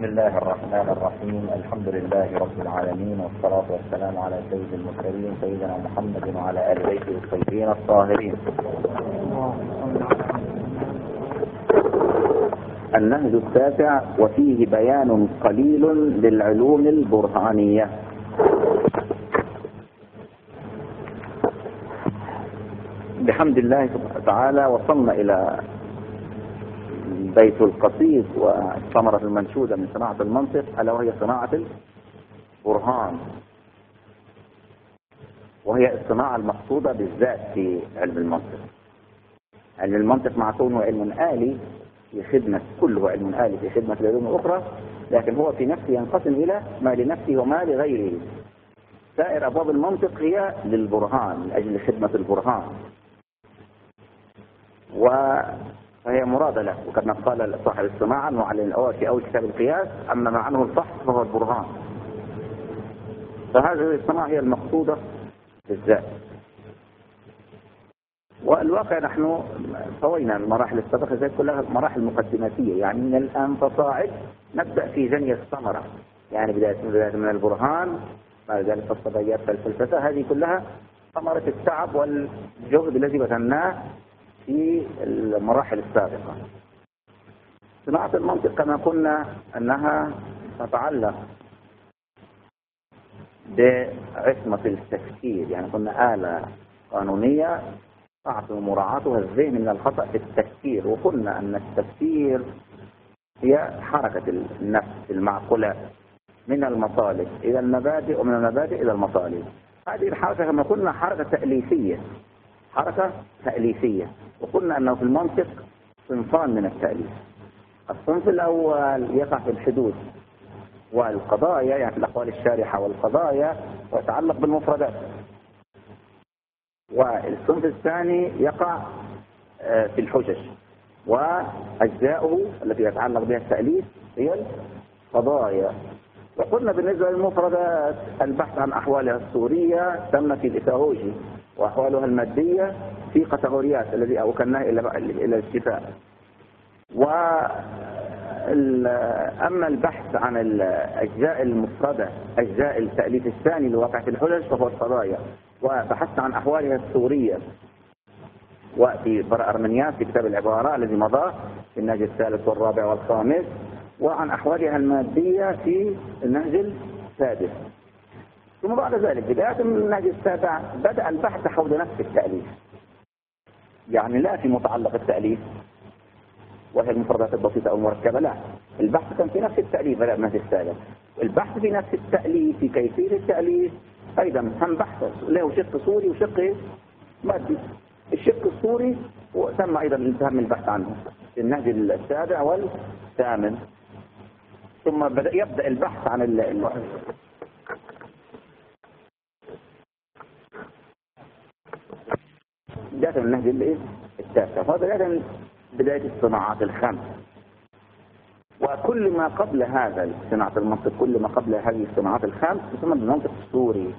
بسم الله الرحمن الرحيم. الحمد لله رب العالمين، والصلاة والسلام على سيد المرسلين سيدنا محمد وعلى آل بيته الطيبين الطاهرين. النهج التاسع، وفيه بيان قليل للعلوم البرهانية. بحمد الله تعالى وصلنا إلى بيت القصيد والثمرة المنشودة من صناعة المنطق، ألا وهي صناعة البرهان، وهي الصناعة المقصودة بالذات في علم المنطق. علم المنطق مع كونه علم آلي في خدمة، كله علم آلي في خدمة العلوم الأخرى، لكن هو في نفسه ينقسم إلى ما لنفسه وما لغيره. سائر أبواب المنطق هي للبرهان، من أجل خدمة البرهان، فهي مرادة له. وكما قال صاحب الصناعة المعلم الأول في أول كتاب القياس: أما ما عنه الفحص فهو البرهان. فهذه الصناعة هي المقصودة بالذات. والواقع نحن طوينا المراحل السابقة زي كلها مراحل مقدماتية، يعني من الآن فصاعد نبدأ في جني الثمرة، يعني بداية من البرهان، بعد ذلك الصبيات فالفلسفة، هذه كلها ثمرة التعب والجهد الذي بذلناه في المراحل السابقة. صناعة المنطق كما قلنا أنها تتعلق بعصمة التفكير، يعني قلنا آلة قانونية تعطي مراعاتها الذهن من الخطأ في التفكير. وقلنا أن التفكير هي حركة النفس المعقولة من المطالب إلى المبادئ، ومن المبادئ إلى المطالب. هذه الحركة كما قلنا حركة تأليفية، حركة تأليفية. وقلنا أنه في المنطق صنفان من التأليف. الصنف الأول يقع في الحدود والقضايا، يعني في الأقوال الشارحة والقضايا، ويتعلق بالمفردات. والصنف الثاني يقع في الحجج، وأجزاؤه التي يتعلق بها التأليف هي القضايا. وقلنا بالنسبة للمفردات البحث عن أحوالها الصورية تم في الإيثولوجي، وأحوالها المادية في قتغوريات الذي أوكلناه إلى الشفاء. أما البحث عن الأجزاء المفردة، أجزاء التأليف الثاني لواقع في الحجج، فهو القضايا. وبحثت عن أحوالها الصورية وفي براء أرمنياس في كتاب العبارة الذي مضى في النهج الثالث والرابع والخامس، وعن أحوالها المادية في النهج السادس. ثم بعد ذلك بداية من النهج السابع بدأ البحث حول نفس التأليف، يعني لا في متعلق التأليف وهي المفردات البسيطة أو المركبة، لا، البحث كان في نفس التأليف بدأ النهج السابع. البحث في نفس التأليف، في كيفية التأليف أيضا هم بحث له شق صوري وشق مادي. الشق الصوري تم أيضا الانتهاء من البحث عنه في النهج السابع والثامن. ثم يبدأ البحث عن بداية من النهج التاسع، فهذا بداية الصناعات الخمس. وكل ما قبل هذا صناعة المنطق، كل ما قبل هذه الصناعات الخمس يسمى المنطق السوري.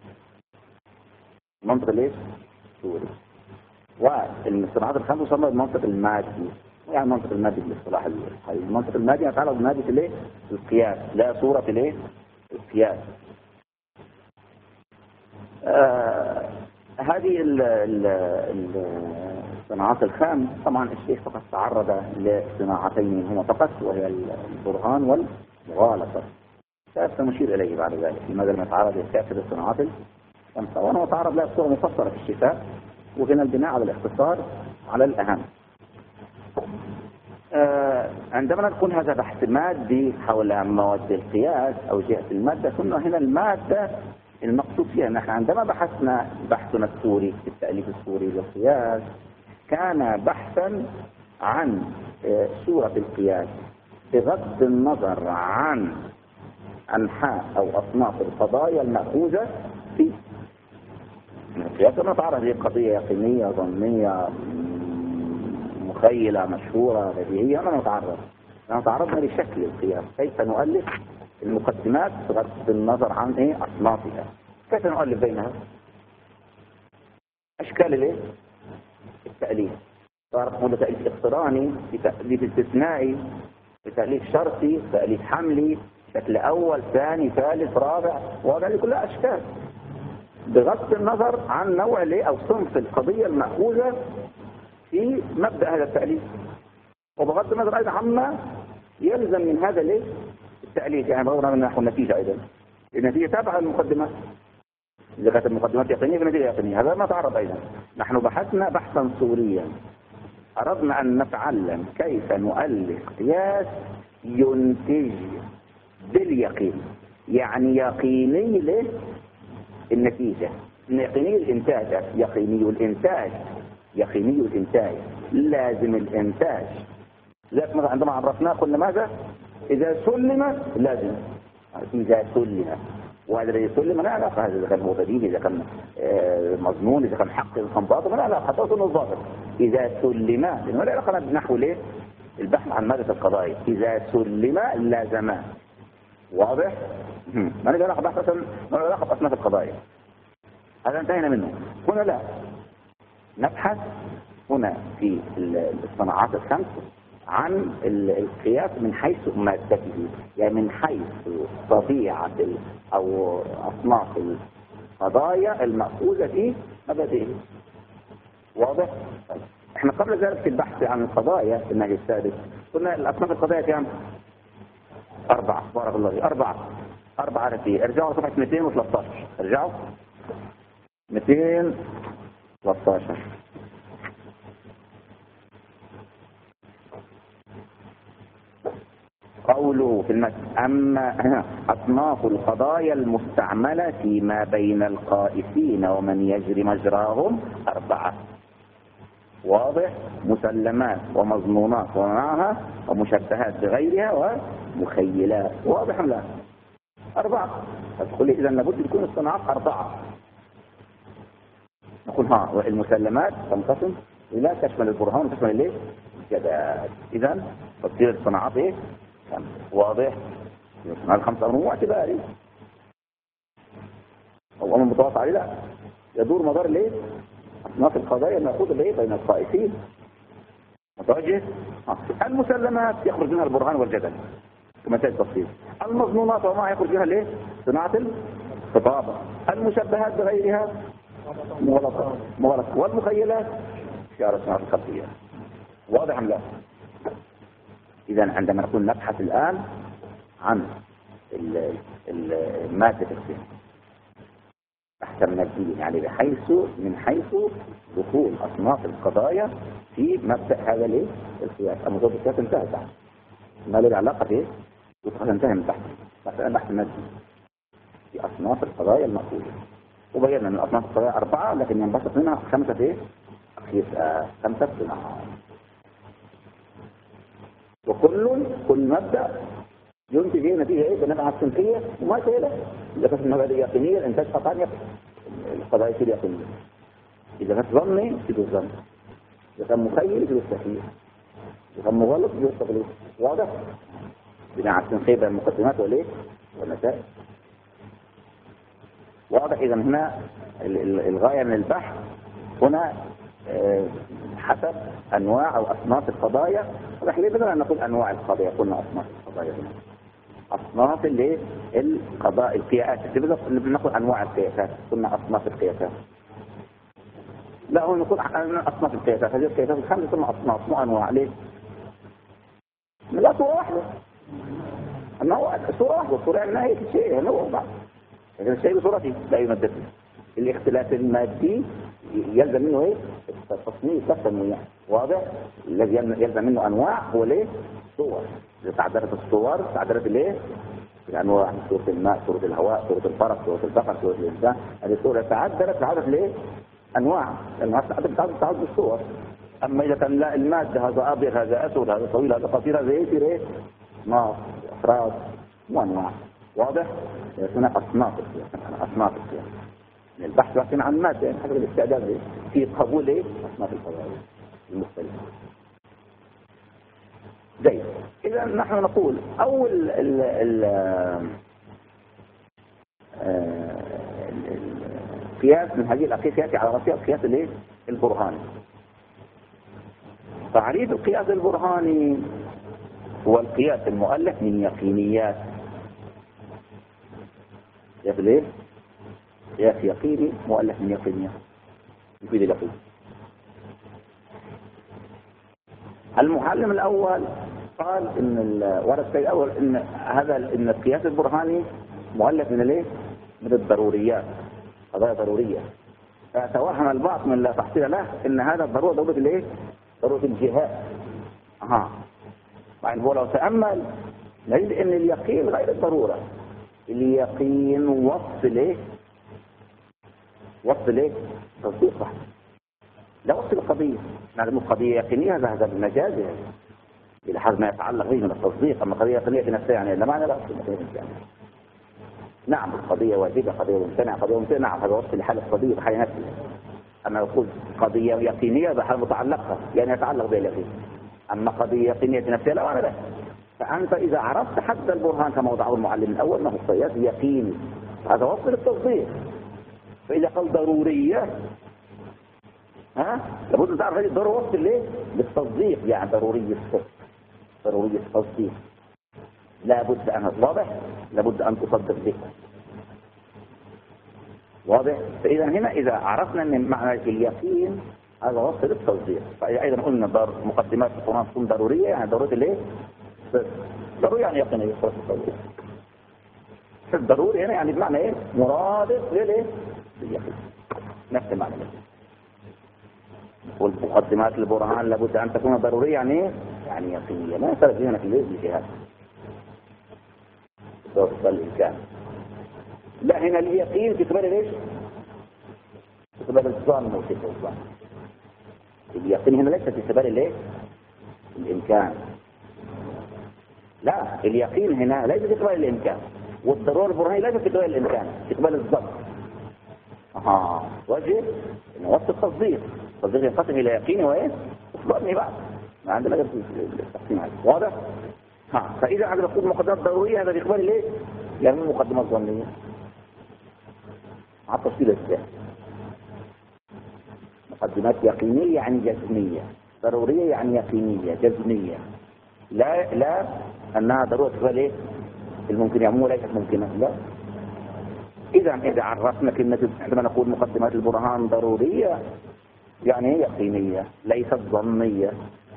المنطق السوري. والصناعات الخمس يسمى المنطق المادي، يعني المنطق المادي بالاصطلاح الحالي. المنطق المادي يتعلق بمادة القياس، لا صورة القياس. هذه الصناعات الخام طبعا الشيخ فقط تعرض لصناعتين هما فقط، وهي البرهان والمغالطة. سنشير إليه بعد ذلك لماذا لم يتعرض لكافة الصناعات الخمسة، وأنا تعرض لها بصورة مفصلة في الشفاء، وهنا البناء على الاختصار على الأهم. عندما نكون هذا بحث مادي حول مواد القياس أو جهة المادة، كنا هنا المادة المقصود فيها. نحن عندما بحثنا السوري في التأليف السوري للقياس كان بحثا عن صورة القياس بغض النظر عن أنحاء أو أصناف القضايا المأخوذة فيه. القياس نتعرض لقضية يقينية، ظنية، مخيلة، مشهورة، بديهية، نتعرضنا لشكل القياس، كيف نؤلف المقدمات بغض النظر عن أصنافها، كيف نؤلف بينها، أشكال التأليف. صارت هذا تأليف اقتراني بتأليف استثنائي، بتأليف شرطي، تأليف حملي، شكل أول ثاني ثالث رابع، وهذه كلها أشكال بغض النظر عن نوع أو صنف القضية المأخوذة في مبدأ هذا التأليف، وبغض النظر أيضا عما يلزم من هذا التأليف. يعني بغض من نحو النتيجة أيضا، النتيجة تابعة للمقدمات، إذا كانت المقدمات يقينية فالنتيجة يقينية. هذا ما تعرض أيضا. نحن بحثنا بحثا صوريا، أردنا أن نتعلم كيف نؤلف قياس ينتج باليقين، يعني يقيني للنتيجة، يقيني الإنتاج، يقيني الإنتاج لازم الإنتاج. لذلك مثلا عندما عرفناه قلنا ماذا؟ إذا سلم لازم، إذا سلم، وهذا الذي سلم لا علاقة، هذا إذا كان هو بديهي، إذا كان مضمون، إذا كان حق، إذا كان باطل، لا علاقة، حتى يكون الظاهر. إذا سلم، لأنه لا علاقة بنحو البحث عن مادة القضايا. إذا سلم لازم، واضح؟ ما له علاقة بحث، ما له علاقة بأصناف القضايا. هذا انتهينا منه. هنا لا، نبحث هنا في الصناعات الخمس عن القياس من حيث مادته، يعني من حيث طبيعة أو أصناف القضايا المأخوذة في مبادئه. واضح؟ احنا قبل ذلك في البحث عن القضايا في النهج السادس قلنا الأصناف القضايا كام؟ 4. بارك الله فيك. 4 نتيجة. ارجعوا صفحة 213. ارجعوا 213. قوله في المتن: أما أصناف القضايا المستعملة فيما بين القائسين ومن يجري مجراهم 4. واضح؟ مسلمات ومظنونات ومعها، ومشبهات بغيرها، ومخيلات. واضح لا؟ 4. فتقول لي إذا لابد تكون الصناعات 4. نقول المسلمات تنقسم إلى تشمل البرهان وتشمل الايه؟ الجدال. إذا تصير الصناعات ايه؟ واضح؟ الصناعات 5 أنواع اعتباري، أو أمر متوسط عليه لا، يدور مدار الايه؟ أصناف القضايا المأخوذة بين القائسين. متوجه؟ المسلمات يخرج منها البرهان والجدل كما تأتي التفصيل. المظنونات وما يخرج منها الايه؟ صناعة الخطابة. المشبهات بغيرها مغلطة. والمخيلات شعار صناعة الخلفية. واضح أم لا؟ إذا عندما نكون نبحث الآن عن مادة القياس بحثا ماديا، يعني من حيث دخول أصناف القضايا في مبدأ هذا القياس. أما ضد القياس انتهى بعد، ما له علاقة به وقد انتهى من البحث المادي في أصناف القضايا المأخوذة. وبينا أن أصناف القضايا 4، لكن ينبسط منها 5 صناعات. وكل مبدأ ينتج نتيجة ايه؟ بنفعة الصنفية وما شيء. إذا كانت المبادئ يقينية الإنتاج قطعا يقين، القضايا يصير يقينية. إذا كانت ظني يصير الظن، إذا كان مخيل يصير التخيل، إذا كان مغلط يصير التغليط. واضح؟ بناء على الصنفية بين المقدمات والنتائج. واضح؟ إذا هنا الغاية من البحث هنا حسب أنواع أو أصناف القضايا. ولكن بدل أن نقول أنواع القضايا قلنا أصناف القضايا هنا. أصناف القضاء القياسات. بدل نقول أنواع القياسات قلنا أصناف القياسات. لا، هو نقول أصناف القياسات. هذه القياسات الخمسة قلنا أصناف مو أنواع. ليه؟ لا، صورة واحدة. أنه صورة واحدة، صورة يعني نهاية الشيء هو بعض، لكن الشيء بصورته لا يمدد. الاختلاف المادي يلزم منه ايه؟ التصنيف والتنويع. واضح؟ الذي يلزم منه انواع هو ليه؟ صور. اذا تعددت الصور تعددت الايه؟ الانواع، صورة الماء، صورة الهواء، صورة الفرس، صورة البقر، صورة الانسان. هذه الصورة تعددت الايه؟ انواع. الانواع تعدد الصور. اما اذا كان لا، المادة هذا ابيض هذا اسود هذا طويل هذا قصير هذا يصير ايه؟ اصناف، افراد وانواع. واضح؟ هنا اصناف القياس. البحث لكن عن مادة، يعني حسب الاستعداد في قبول أصناف القضايا المختلفة. جيد. إذا نحن نقول أول القياس من هذه الأقياس يأتي على رأسها القياس البرهاني. تعريف القياس البرهاني هو القياس المؤلف من يقينيات. قياس الايه؟ قياس يقيني مؤلف من يقينيات يفيد اليقين. المعلم الاول قال ان ورد في الاول ان القياس البرهاني مؤلف من الايه؟ من الضروريات، قضايا ضروريه. فتوهم البعض من لا تحصيل له ان هذا الضروره ضروره الايه؟ ضروره الجهاد. يعني هو لو تامل نجد ان اليقين غير الضروره. اليقين وصف الايه؟ وصف الايه؟ تصديق واحد. لا وصف القضيه. نعلم القضيه يقينيه هذا المجازي الى حد ما يتعلق به من التصديق. اما قضيه يقينيه في نفسها يعني لا معنى لا وصف يعني. نعم القضيه واجبه، قضيه ممتنعه، قضيه ممتنعه، نعم هذا وصف لحال القضيه بحال نفسها. اما يقول قضيه يقينيه بحال متعلقها يعني يتعلق بها اليقين. اما قضيه يقينيه في نفسها لا معنى له. فانت اذا عرفت حد البرهان كما وضعه المعلم الاول انه قياس يقيني هذا وصف للتصديق. فاذا قال ضروريه لابد ان تعرف هذه الضروره وصف ليه؟ للتصديق، يعني ضروريه الصدق، ضروريه التصديق. لابد ان واضح، لابد ان تصدق به. واضح؟ فاذا هنا اذا عرفنا ان معنى اليقين هذا وصف للتصديق. فاذا ايضا قلنا مقدمات القران تكون ضروريه يعني ضروره الايه؟ ضروري يعني يقينيه وصف التصديق. الضروري هنا يعني بمعنى ايه؟ مرادف للايه؟ لليقين. نفس المعنى ده. والمقدمات البرهان لابد ان تكون ضروريه يعني ايه؟ يعني يقينيه. ما يصير هنا في الجهاد الامكان. لا هنا اليقين في اعتبار ليش؟ في اعتبار الظن وكيف الظن. اليقين هنا ليس في اعتبار الايه؟ الامكان. لا اليقين هنا ليس في اعتبار الامكان، والضروره البرهانيه ليس في اعتبار الامكان، في اعتبار الظن. وجه انه وصف التصديق. التصديق ينقسم الى يقيني وايه؟ ظني بعد. ما عندنا غير التقسيم هذا. واضح؟ فاذا عندما نقول مقدمات ضروريه هذا في اعتبار الايه؟ يعني مقدمات ظنيه. على التفصيل الثاني. مقدمات يقينيه يعني جزميه، ضروريه يعني يقينيه جزميه. لا انها ضروره في الايه؟ الممكن يعني مو ليست ممكنه، لا. اذا عرفنا كلمه عندما نقول مقدمات البرهان ضروريه يعني يقينيه ليست ظنيه.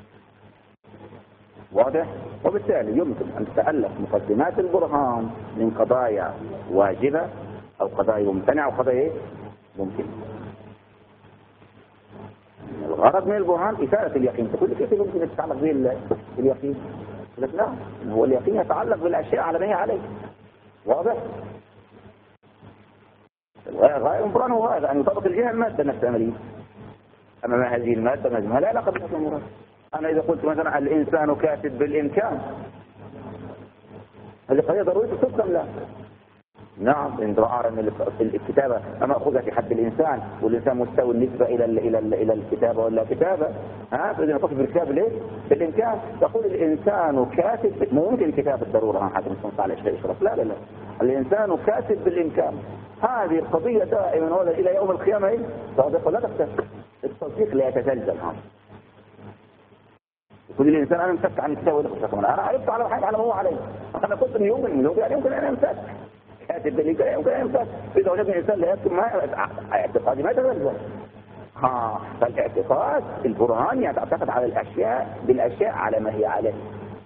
واضح؟ وبالتالي يمكن ان تتالف مقدمات البرهان من قضايا واجبه او قضايا ممتنعه او قضايا ممكنه. الغرض من البرهان اثاره اليقين. تقول لي كيف يمكن يتعلق به اليقين؟ يقول لك لا، هو اليقين يتعلق بالاشياء على ما هي عليه. واضح؟ الغايه من البرهان هو هذا ان يطابق الجهه الماده نفسها عمليه. اما ما هذه الماده ما لا علاقه بالنفس المراد. انا اذا قلت مثلا الانسان كاتب بالامكان هذه قضيه ضروريه صدقا لا؟ نعم ان راى ان الكتابه ماخوذه في حد الانسان والانسان مستوى النسبه الى الكتابه ولا كتابه فاذا نقصد بالكتاب ليه؟ بالامكان. تقول الانسان كاتب ممكن الكتابه بالضروره حتى نصنع على شيء اشرف. لا الانسان كاتب بالامكان. هذه القضيه دائما الى يوم القيامه صادقه لا تختلف. التصديق لا يتزلزل. يقول الانسان انا امسكت عن الكتاب انا عرفت على حاجه على ما هو عليه. انا قلت انه يمكن ان امسك كاتب بالامكان يمكن ان امسك. اذا وجدنا الانسان لا يكتب اعتقادي ما يتزلزل. فالاعتقاد البرهان يعني تعتقد على الاشياء بالاشياء على ما هي عليه.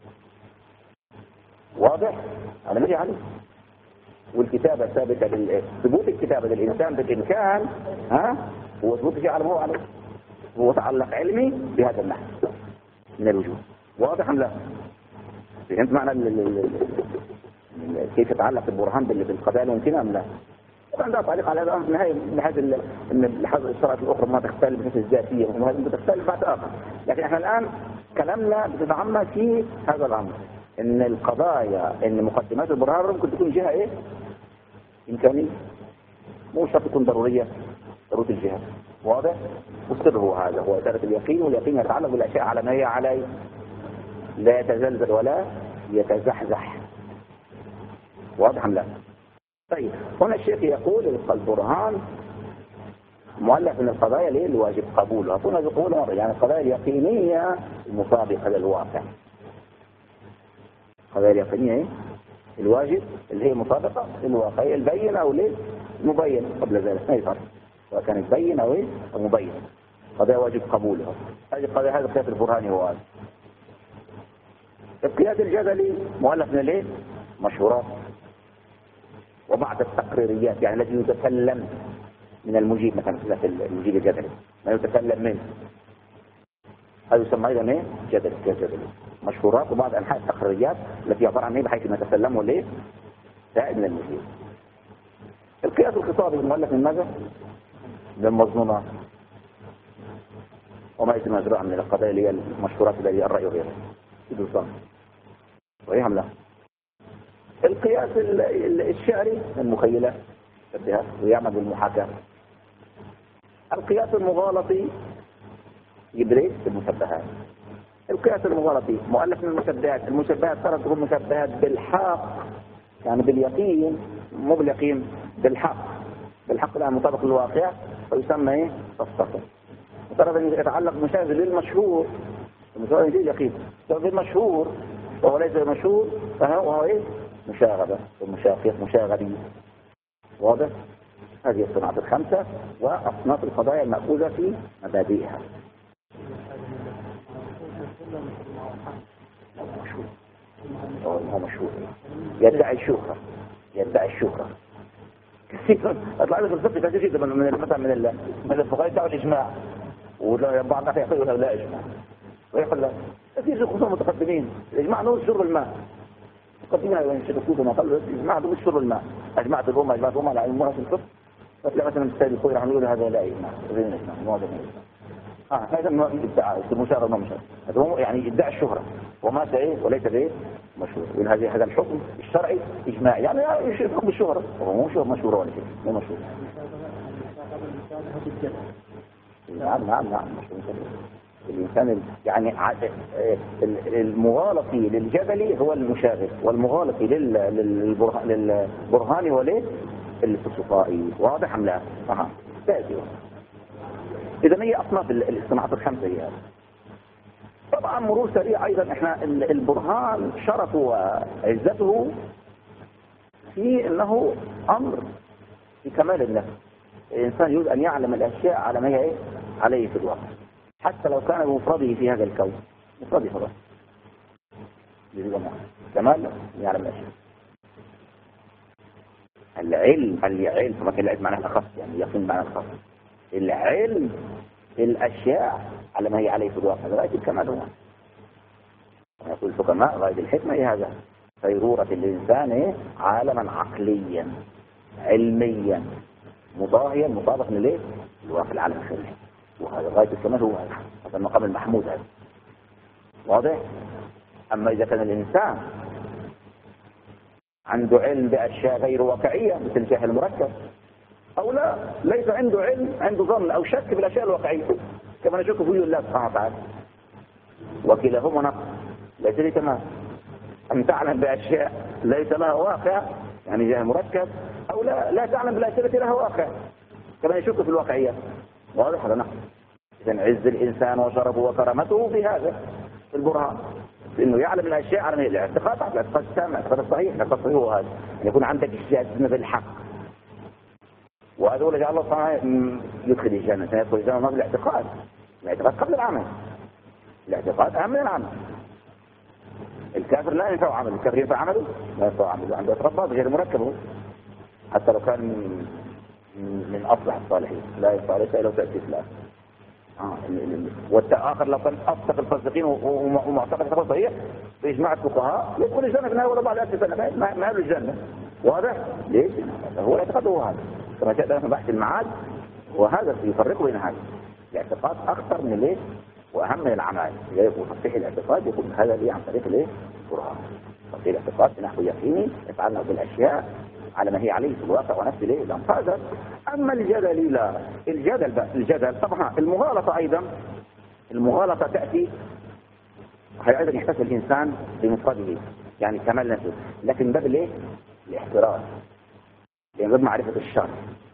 واضح؟ على ما هي عليه. والكتابه ثابته ثبوت الكتابه للانسان بالامكان هو ثبوت الشيء على ما هو عليه. هو تعلق علمي بهذا النحو من الوجود. واضح ام لا؟ فهمت معنى كيف يتعلق البرهان بالقضايا الممكنه ام لا؟ عندها تعليق على هذا نهايه ان الشرائط الاخرى ما تختلف بنفس الذاتيه وهذه بتختلف بعد اخر. لكن احنا الان كلامنا بتتعمق في هذا الامر ان القضايا ان مقدمات البرهان ممكن تكون جهه ايه؟ امكانيه. مو شرط تكون ضروريه ضروره الجهه. واضح؟ والسر هو هذا هو إثارة اليقين. واليقين يتعلق بالاشياء على ما هي عليه لا يتزلزل ولا يتزحزح. واضح ام لا؟ طيب هنا الشيخ يقول البرهان مؤلف من القضايا ليه الواجب قبولها. هنا يقول يعني القضايا اليقينيه المطابقه للواقع. القضايا اليقينية إيه؟ الواجب اللي هي مطابقة للواقع، البين أو المبين قبل ذلك ما يفرق، سواء كانت بين أو أو مبين، قضايا واجب قبولها. هذه القضايا، هذا القياس البرهاني هو هذا. القياس الجدلي مؤلف من الايه؟ مشهورات وبعض التقريريات، يعني الذي يتكلم من المجيب، مثلا في المجيب الجدلي ما يتكلم منه، هذا يسمى ايضا ايه؟ جدلي، قياس جدلي. مشهورات وبعض انحاء التقريريات التي عباره عن ايه؟ بحيث ما يتكلموا ليه؟ زائد من المجيب. القياس الخطابي المؤلف من ماذا؟ من المظنونات وما يتمازرع من القضايا اللي هي المشهورات التي الرأي وغيرها يد الظن وإيهم له. القياس الشعري المخيلة ويعمل بالمحاكاة. القياس المغالطي يبريد المشبهات. القياس المغالطي مؤلف من المشبهات. المشبهات ترى تكون مشبهات بالحق، يعني باليقين، مو باليقين، بالحق الآن مطابق للواقع، ويسمى ايه؟ تصدق. ترى يتعلق مشابه للمشهور، المشهور يجي يقين، بالمشهور وهو ليس المشهور فهو ايه؟ مشاغبة مشاغبية. واضح؟ هذه الصناعات الخمسة وأصناف القضايا المأخوذة في مبادئها. هو مشهور يدعي الشهرة كثير. اطلع لك الفقه كثير جدا من الفقهاء يدعوا الاجماع، وبعض الناس يقولوا لا اجماع، ويقول لا كثير خصوصا المتقدمين الاجماع هو شرب الماء. المتقدمين يشركون قالوا الاجماع هو شرب الماء، اجمعت الامه على علمها في الفقه، فتلاقي مثلا السيد الخوي رح يقول هذا لا اجماع، هذا ما ادعاء المشاركه ما مشاركه، هذا هو يعني ادعاء الشهره وما ايه وليس بايه مشهور. هذا الحكم الشرعي اجماعي، يعني يشرك بالشهره وهو مو شهره مشهور ولا شيء، مو مشهور. نعم مشهور. الانسان يعني المغالطي للجدلي هو المشاغب، والمغالطي للبرهاني هو ليه؟ الفسقائي. واضح ام لا؟ إذا هي أصناف الصناعات الخمسة هي. طبعا مرور سريع أيضا، إحنا البرهان شرفه وعزته في أنه أمر في كمال النفس. الإنسان يريد أن يعلم الأشياء على ما هي عليه في الواقع، حتى لو كان بمفرده في هذا الكون، مفرده خلاص كمال يعلم الأشياء. العلم فما كان العلم معناه الأخص، يعني يقين معناه الأخص. العلم الأشياء على ما هي عليه في الواقع، غاية الكمال هو. يقول الحكماء غاية الحكمة إيه؟ هذا صيرورة الإنسان عالما عقليا علميا مضاهيا مطابق لليه؟ الواقع العالم الخارجي، وهذا غاية الكمال هو هذا المقام المحمود هذا. واضح؟ أما إذا كان الإنسان عنده علم بأشياء غير واقعية مثل الجهل المركب، أو لا ليس عنده علم، عنده ظن أو شك بالأشياء الواقعية كما نشك فيه الله سبحانه وتعالى، وكلاهما نقص ليس لي تمام. أن تعلم بأشياء ليس لها واقع يعني جهل مركب، أو لا تعلم بالأشياء التي لها واقع كما يشك في الواقعية. واضح هذا نقص. إذن عز الإنسان وشرفه وكرامته في هذا في البرهان، إنه يعلم الأشياء على الاعتقاد، الاعتقاد السامع، الاعتقاد الصحيح. الاعتقاد الصحيح هو هذا، أن يكون عندك الجزم بالحق، وهذا هو الذي الله سبحانه يدخل الجنة. سيدخل الجنة ما بالاعتقاد، الاعتقاد قبل العمل، الاعتقاد أهم من العمل. الكافر لا ينفع عمله، الكافر ينفع عمله لا ينفع عمله، عنده اعتقاد غير مركب حتى لو كان من أصلح الصالحين، لا ينفع ليس إلا تأسيس له. والآخر لو كان أصدق الفاسقين ومعتقد صحيح بإجماع الفقهاء يدخل الجنة في النهاية ولا بعد 1000 سنة ما يدخل الجنة. واضح؟ ليش؟ هو الاعتقاد هو هذا كما جاء في بحث المعاد، وهذا يفرق بين هذا. الاعتقاد أخطر من ليش وأهم من العمل. إذا يكون تصحيح الاعتقاد يكون هذا ليه عن طريق ليه؟ القرآن. تصحيح الاعتقاد بنحو يقيني يتعلق بالأشياء على ما هي عليه في الواقع ونفس ليه لا هذا. أما الجدل لا، الجدل طبعا المغالطة أيضا، المغالطة تأتي هي أيضا يحتاج الإنسان بمفرده يعني كمال نفسه، لكن باب ليه؟ الاحتراز، يعني باب معرفة الشر.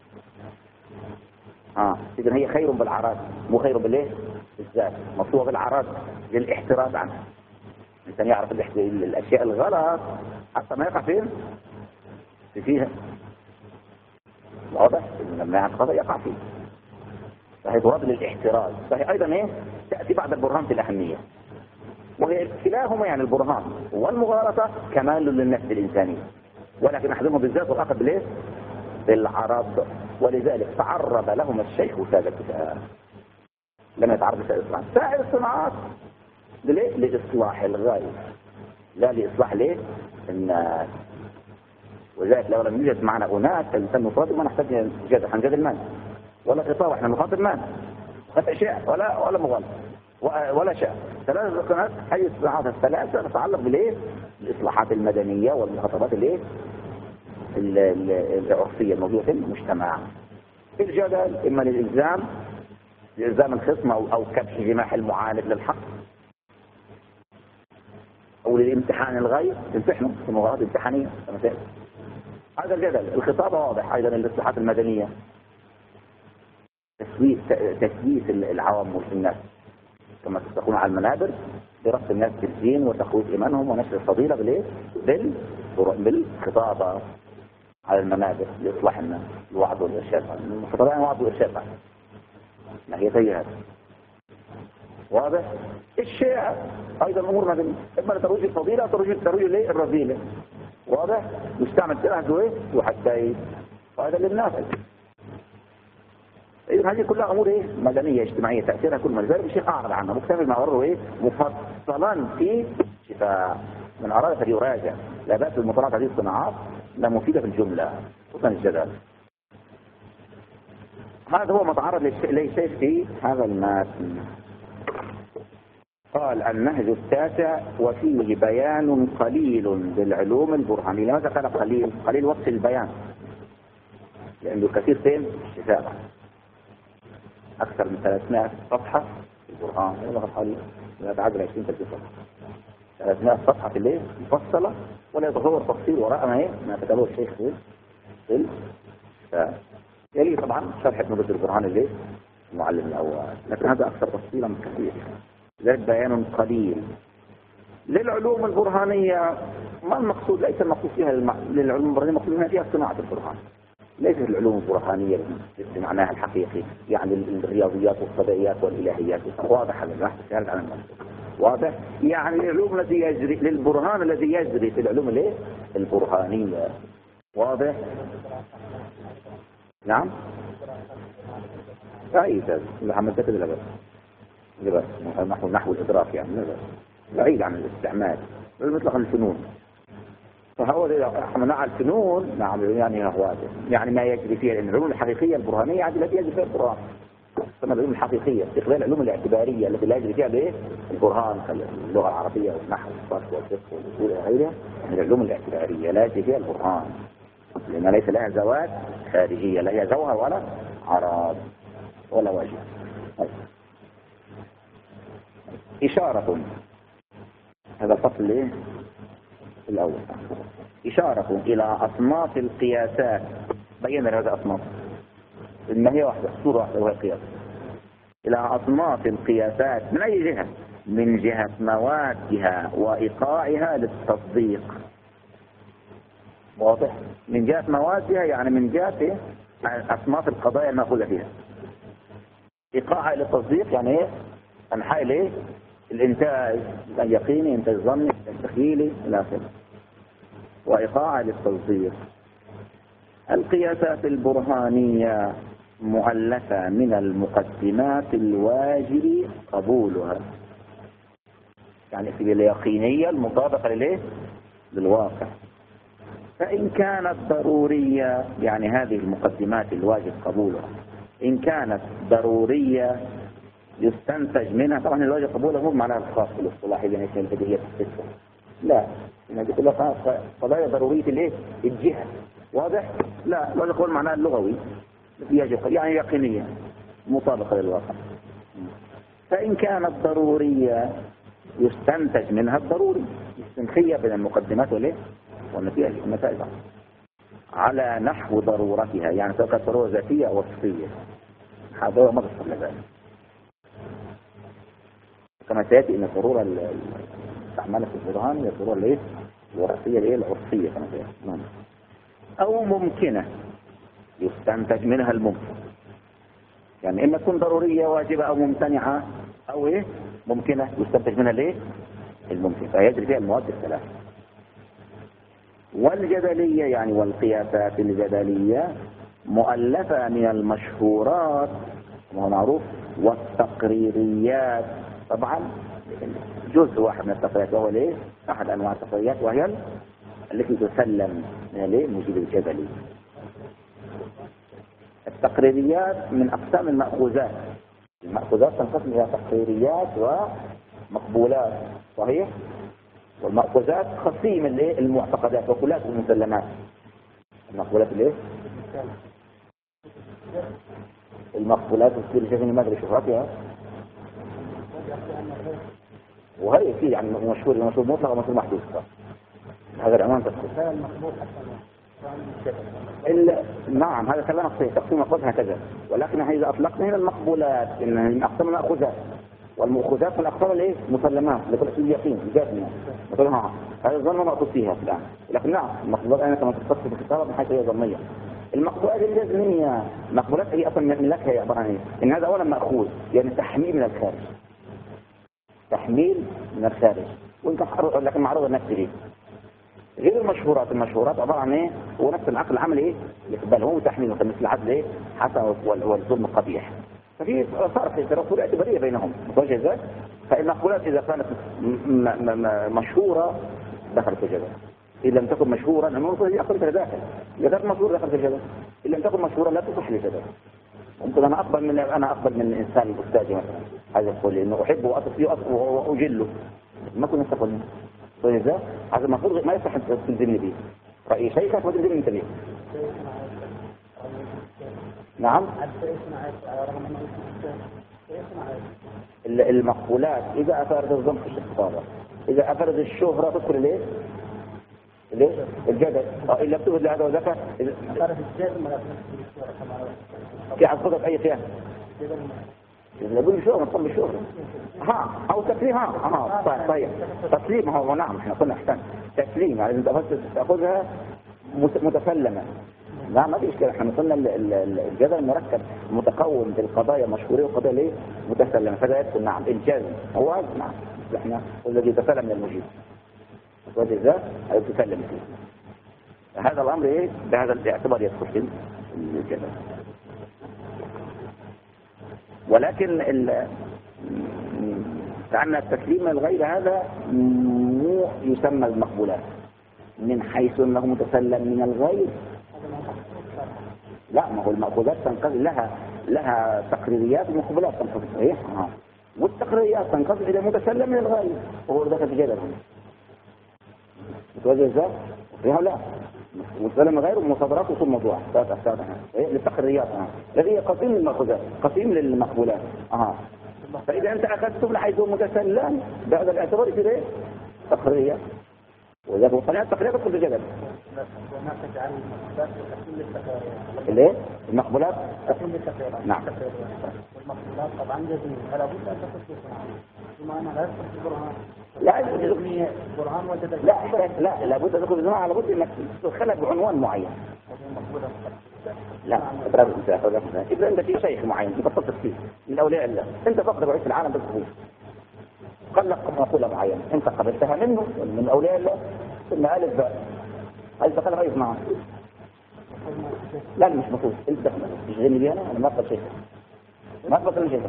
إذن هي خير بالعراض مو خير بالليه؟ بالذات، مطلوبة بالعراض للاحتراز عنها. الإنسان يعرف الأشياء الغلط حتى ما يقع فيها. واضح؟ لما يعرف خطأ يقع فيه. فهي تراد للاحتراز. فهي أيضا تأتي بعد البرهان في الأهمية، وهي كلاهما يعني البرهان والمغالطة كمال للنفس الإنسانية، ولكن أحدهما بالذات والآخر بالعرض. ولذلك تعرض لهما الشيخ في هذا الكتاب. لم يتعرض لسائر الصناعات. سائر الصناعات لإصلاح الغاية لا لإصلاح الناس. ولذلك لو لم يوجد معنا أناس كالإنسان مفرد ما نحتاج نجادل المال ولا خطاب. احنا نخاطب مال أشياء ولا مغالطة ولا شيء. ثلاثة قنوات هي الصناعات الثلاثة تتعلق بالإصلاحات المدنية والمخاطبات العرفية الموجودة في المجتمع. الجدل إما لإلزام الخصم أو كبح جماح المعاند للحق، أو للامتحان الغير تمتحنه في مغالطات امتحانية. هذا الجدل. الخطابة واضح أيضا الإصلاحات المدنية، تسويس العوام والناس كما تكون على المنابر بربط الناس بالدين وتقويض إيمانهم ونشر الفضيلة بالخطابة على المنابر لإصلاح الناس، الوعظ والإرشاد. الخطباء وعظ وإرشاد ما هي زي هذا. واضح؟ الشيعة أيضا أمور مدنية، إما لترويج الفضيلة أو ترويج الرذيلة. واضح؟ يستعمل سلاح وحتى وهذا للناس. إذن هذه كلها أمور مدنية اجتماعية تأثيرها كل من ذلك شيء أعرض عنها مكتمل مع غره مفصلا في شفاء. من أراد فليراجع. لا بأس بالمطالعة هذه الصناعات لا مفيدة في الجملة خصوصا الجدل. هذا هو ما تعرض إليه شيء في هذا المتن. قال النهج التاسع وفيه بيان قليل بالعلوم البرهانية. لماذا قال قليل وقت البيان؟ لأنه كثير فين الشفاء. أكثر من 300 صفحة في القرآن. هذا قليل لا تعادل 20 صفحة. 300 صفحة في الليل مفصلة ولا يتطور تفصيل وراء ما كتبه الشيخ في يلي طبعا شرح ابن بدر القرآن الليل المعلم الأول، لكن هذا أكثر تفصيلا من كثير. ذلك بيان قليل للعلوم البرهانية. ما المقصود؟ ليس المقصود فيها للعلوم البرهانية، المقصود منها فيها صناعة البرهان. ليست العلوم البرهانية بمعناها الحقيقي يعني الرياضيات والفضائيات والإلهيات. واضح هذا البحث سهل عن المقصود. واضح؟ يعني العلوم التي يجري للبرهان الذي يجري في العلوم البرهانية. واضح؟ نعم؟ أيضا محمد ذكر لا بس نحو الإدراك يعني بعيد عن الاستعمال مطلق الفنون. فهو منع الفنون نعم يعني هو يعني ما يجري فيها العلوم الحقيقية البرهانية يعني التي يجري فيها البرهان. ثم العلوم الحقيقية استقلال العلوم الاعتبارية التي لا يجري فيها البرهان اللغة العربية والنحو والصرف والفقه والأصول وغيرها من العلوم الاعتبارية لا يجري فيها البرهان، لأن ليس لها ذوات خارجية لا هي جوهر ولا عراض ولا وجه. إشارة. هذا الفصل الأول. إشارة إلى أصناف القياسات. بين هذا أصناف إن هي واحدة صورة واحدة وهي قياس. إلى أصناف القياسات من أي جهة؟ من جهة موادها وإيقاعها للتصديق. واضح؟ من جهة موادها يعني من جهة أصناف القضايا المأخوذة فيها. إيقاعها للتصديق يعني أنحاء الإنتاج اليقيني، إنتاج ظني، التخيلي إلى آخره. وإيقاعها للتصديق. القياسات البرهانية مؤلفة من المقدمات الواجب قبولها، يعني في اليقينية المطابقة للواقع. فإن كانت ضرورية يعني هذه المقدمات الواجب قبولها إن كانت ضرورية يستنتج منها. طبعا الواجب قبولها مو معناها الخاص بالاصطلاح يعني البديهية الستة، لا هذه كلها قضايا ضرورية الجهة. واضح؟ لا الواجب قبول معناها اللغوي يجب يعني يقينية مطابقة للواقع. فإن كانت ضرورية يستنتج منها الضروري، استنخية بين المقدمات والنتائج على نحو ضرورتها، يعني سواء كانت ضرورة ذاتية أو وصفية. هذا هو مقصد لذلك كما سيأتي أن الضرورة المستعملة في البرهان هي الصورة الايه الوراثية الايه العرفية كما نعم. او ممكنة يستنتج منها الممكن، يعني اما تكون ضرورية واجبة او ممتنعة او ايه ممكنة يستنتج منها الايه الممكن، فيجري فيها المواد الثلاثة. والجدلية يعني والقياسات الجدلية مؤلفة من المشهورات وهو معروف والتقريريات، طبعا جزء واحد من التقريرات وهو الايه احد انواع التقريريات وهي التي تسلم من الايه المجيب الجدلي. التقريريات من اقسام المأخوذات، المأخوذات تنقسم الى تقريريات ومقبولات صحيح، والمأخوذات خصيم الايه المعتقدات وكلات المسلمات. المقبولات الايه المقبولات تصير شيء ما ادري شهرتها وهي في يعني مشهور مطلق ومشهور محدود، هذا العنوان تذكر نعم هذا كلام تقسيم مقبول هكذا، ولكن اذا اطلقنا هنا المقبولات انها من اقسام المأخوذات، والمأخوذات من اقسام الايه مسلمات لكل شيء يقين جازم مثلا هذا الظن ما مقصود فيها الان، لكن نعم المقبولات انا كما تفصل في الكتاب من حيث هي ظنيه. المقبولات الجزمية مقبولات هي اصلا ملكها هي عباره عن ايه؟ ان هذا اولا مأخوذ يعني تحميل من الخارج، تحميل من الخارج وانت لكن معروض النفس ليه. غير المشهورات عباره عن ايه؟ هو نفس العقل العملي ايه؟ يقبل هو تحميله مثل العدل ايه؟ حسن والظلم القبيح. ففي فرق في ترتب اعتباريه بينهم متوجه ازاي؟ فالمقبولات اذا كانت مشهوره دخلت في الجدل، إن لم تكن مشهورا المنصوص يأخذ في الداخل، إذا كانت مشهورة دخل في الجدل، إن لم تكن مشهورة لا تصح للجدل. ممكن أنا أقبل من الإنسان الأستاذ مثلا هذا يقول إنه أحبه وأجله ما كنا نستقبل منه طيب هذا المفروض ما يصح تلزمني به رأي شيخك ما تلزمني انت به. نعم المقبولات إذا أثارت الظلم في الخطابة، إذا أثارت الشهرة تدخل ليه؟ ليه؟ الجدل إلا بتوجد لهذا وذاك أثارت الجدل كي عصبت أي فيها يقول الشهرة نطلب الشهرة أو تسليم طيب تسليم هو نعم احنا قلنا احسن تسليم يعني انت تأخذها متسلمة لا ما في إشكال. احنا قلنا الجدل المركب متقوم بالقضايا مشهورة وقضايا ليه متسلمة فلا يدخل نعم الجاز هو نعم احنا الذي يتسلم من المجيب وهذا ذات يتسلم فيه. هذا الأمر ايه بهذا الاعتبار يدخل في الجدل. ولكن لأن التسليم الغير هذا مو يسمى المقبولات من حيث أنه متسلم من الغير. لا ما هو المقبولات تنقسم لها تقريريات ومقبولات تنقسم ايه والتقريريات تنقسم إلى متسلم من الغير وهو ذاك الجدل متوجه ازاي؟ فيها لا متسلم غير ومصادرات وصول موضوع للتقريريات الذي هي قسيم للمأخوذات قسيم للمقبولات فإذا أنت أخذت من حيث متسلم بهذا الاعتبار في ايه؟ تقريريات وإذا هو صنع التقريرات تدخل بجدل. ليه؟ المقبولات قسيم للتقريرات نعم والمقبولات طبعا جزمية فلا بد أن تخصص ثم أنا لا يخصص برهان برهان وجدل لا لابد أن تدخل بزمان لابد أنك تدخلها بعنوان معين. لا إذا أنت في شيخ معين تخصص فيه من أولياء الله أنت فقط بعيش في العالم بالخصوص قال لك مقولة معينة أنت قبلتها منه من أولياء الله ثم ألف باء هل تقل غيظ معه لا مش مفروض أنت تشغلني بي أنا ما أقبل شيء ما أقبل شيء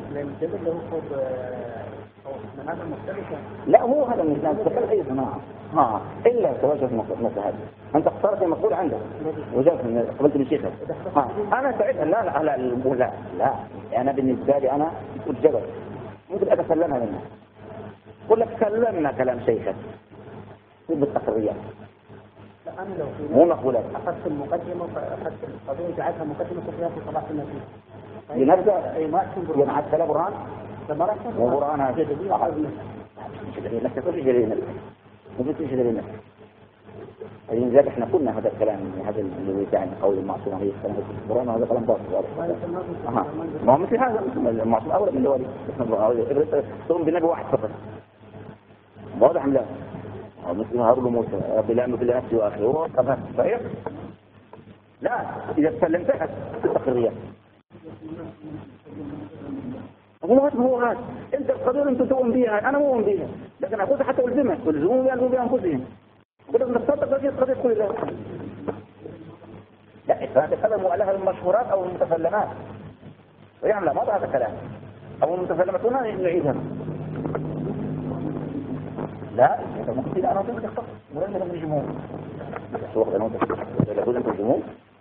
لا هو هذا من الناس تقل غيظ معه إلا تواجه مثل هذا أنت اختارت المقول عندك وجدت قبلت من شيخك أنا سعيد لا أنا بالنسبة لي أنا الجبل ممكن أتسلمها منه قل لك سلمنا كلام شيخك بالتقريات مو مقبولات أخذت المقدمة فأخذت القضية جعلتها مقدمة فيها في صلاح النتيجة لنبدأ مع السلام برهان وبرهانها لك تقول جليل ممكن جليل لذلك احنا قلنا هذا الكلام هذا اللي يعني قول المعصوم هي الكلام برهان هذا كلام باطل ما هو مثل هذا المعصوم أولا من الوالي تقوم بالنبي واحد فقط واضح لا أو مثل هارون موسى بلا مثل نفسي وآخره هو طبعا صحيح. لا إذا سلمتها التقريرية هو غاز انت القضيه انت تؤمن بها انا مؤمن بها لكن اقول حتى الزمها والزمهم يلزموا بانفسهم قلت نتصدق هذه القضيه كلها لا إثبات القدر مؤلفه للمشهورات او المتسلمات ويعمل ما هذا الكلام او المتسلمات هنا نعيدها لا انت ممكن انا اظن تخطط ولا من الجمهور الصوره انا يقول انت الجمهور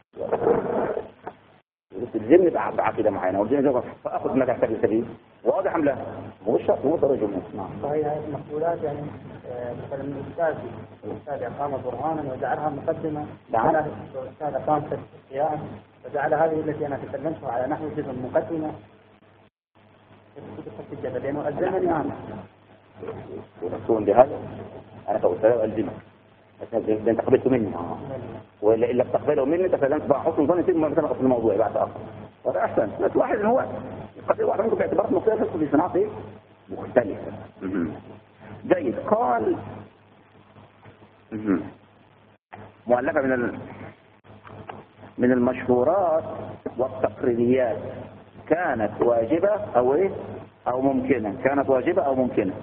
تلزمني بعقيده معينه والزمني جواب فاخذ ما تحتاج السبيل واضح ام لا مو الشرط مو صار الجمهور صحيح هذه المقولات يعني مثلا الاستاذ اقام برهانا وجعلها مقدمه نعم الاستاذ اقام تشريعا وجعل هذه التي انا تكلمتها على نحو جزء مقدمه لانه الزمني انا ونكون بهذا انا كأستاذ الزمك انت قبلته مني ولا الا تقبله مني تكلمت بقى حسن ظن يتم مثلا اصل الموضوع بعد اخر هذا احسن بس واحد هو قد واحد منكم باعتبارات مختلفه في صناعه مختلفه جيد قال مؤلفه من المشهورات والتقريريات كانت واجبه او ايه او ممكنه كانت واجبه او ممكنه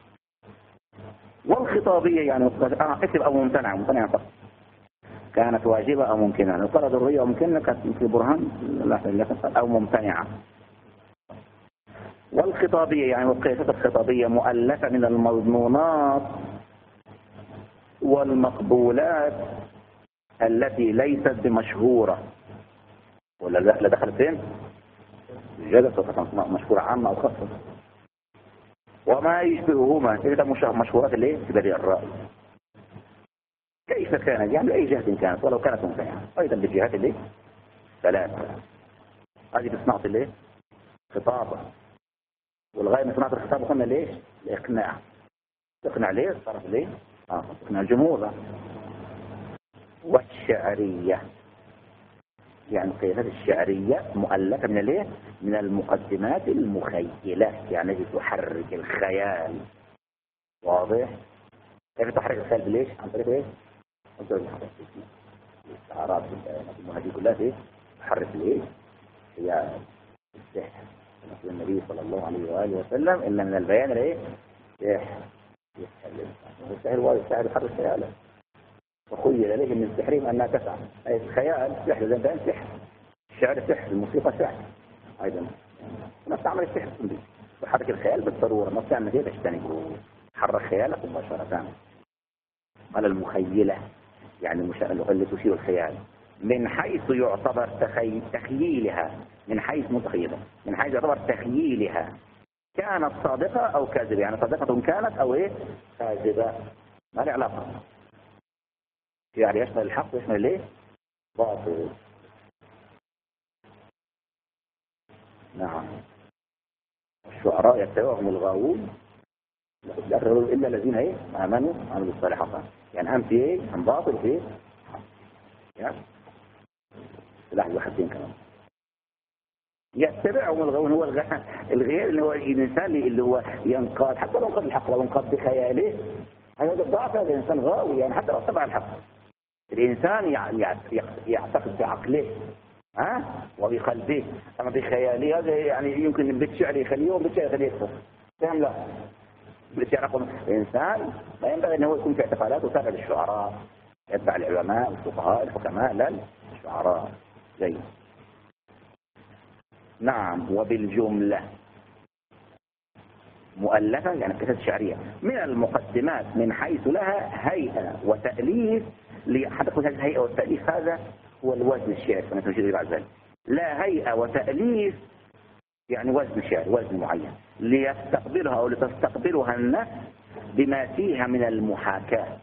والخطابيه يعني اكتب او ممتنعه فقط كانت واجبة أو ممكنة القرى ضرورية أو ممكنة كانت مثل برهان أو ممتنعة والخطابية يعني والقياسات الخطابية مؤلفة من المضمونات والمقبولات التي ليست بمشهورة ولا دخل فين؟ جلسة مشهورة عامة أو خاصة وما يشبههما إذا مشهورات اللي تبدأ الرأي كيف كانت يعني أي جهة كانت ولو كانت ممتنعة أيضا بالجهات اللي ثلاثة هذه بصناعة اللي خطابة والغاية من صناعة الخطابة قلنا ليش الإقناع تقنع ليه الطرف ليه تقنع الجمهور والشعرية يعني القياسات الشعرية مؤلفة من الايه من المقدمات المخيلة يعني تحرك الخيال واضح كيف تحرك الخيال بليش عن طريق ايه عن طريق الاستعارات هذه كلها ايه تحرك الايه هي السحر مثل النبي صلى الله عليه واله وسلم الا من البيان الايه سحر يسحر الانسان السحر هو السحر يحرك خياله وخيل إليه من السحرهم أنها تسعى أي الخيال سحر زي بيان سحر الشعر سحر الموسيقى سحر أيضا نفس عمل السحر السندي تحرك الخيال بالضرورة نفس عمل كده تجتنبه حرك خيالك مباشرة على المخيلة يعني اللي تثير الخيال من حيث يعتبر تخييلها من حيث متخيلة من حيث يعتبر تخييلها كانت صادقة أو كاذبة يعني صادقة كانت أو إيه كاذبة ما له علاقة يعني يشمل الحق ويشمل الايه باطل نعم الشعراء يتبعهم الغاوون لا يقولون الا الذين ايه امنوا عملوا الصالحات يعني في ايه عن باطل في يعني سلاح واحدين كمان يتبعهم الغاوون هو الغير اللي هو الانسان اللي هو ينقاد حتى لو انقاد الحق لو انقاد بخياله هذا الضعف هذا الانسان غاوي يعني حتى لو اتبع الحق الإنسان يعتقد بعقله وبقلبه أما بخياله هذا يعني يمكن بالشعر يخليه وبالشعر يخليه يكفر فهم لا بالشعر يقول الإنسان لا ينبغي أنه يكون في اعتقاداته تابع للشعراء يتبع العلماء والفقهاء الحكماء لا الشعراء زي نعم وبالجملة مؤلفة يعني قصص شعرية من المقدمات من حيث لها هيئة وتأليف حتى تكون هذه الهيئة والتأليف هذا هو الوزن الشعري كما تنشير بعد ذلك لا هيئة وتأليف يعني وزن شعري وزن معين ليستقبلها أو لتستقبلها النفس بما فيها من المحاكاة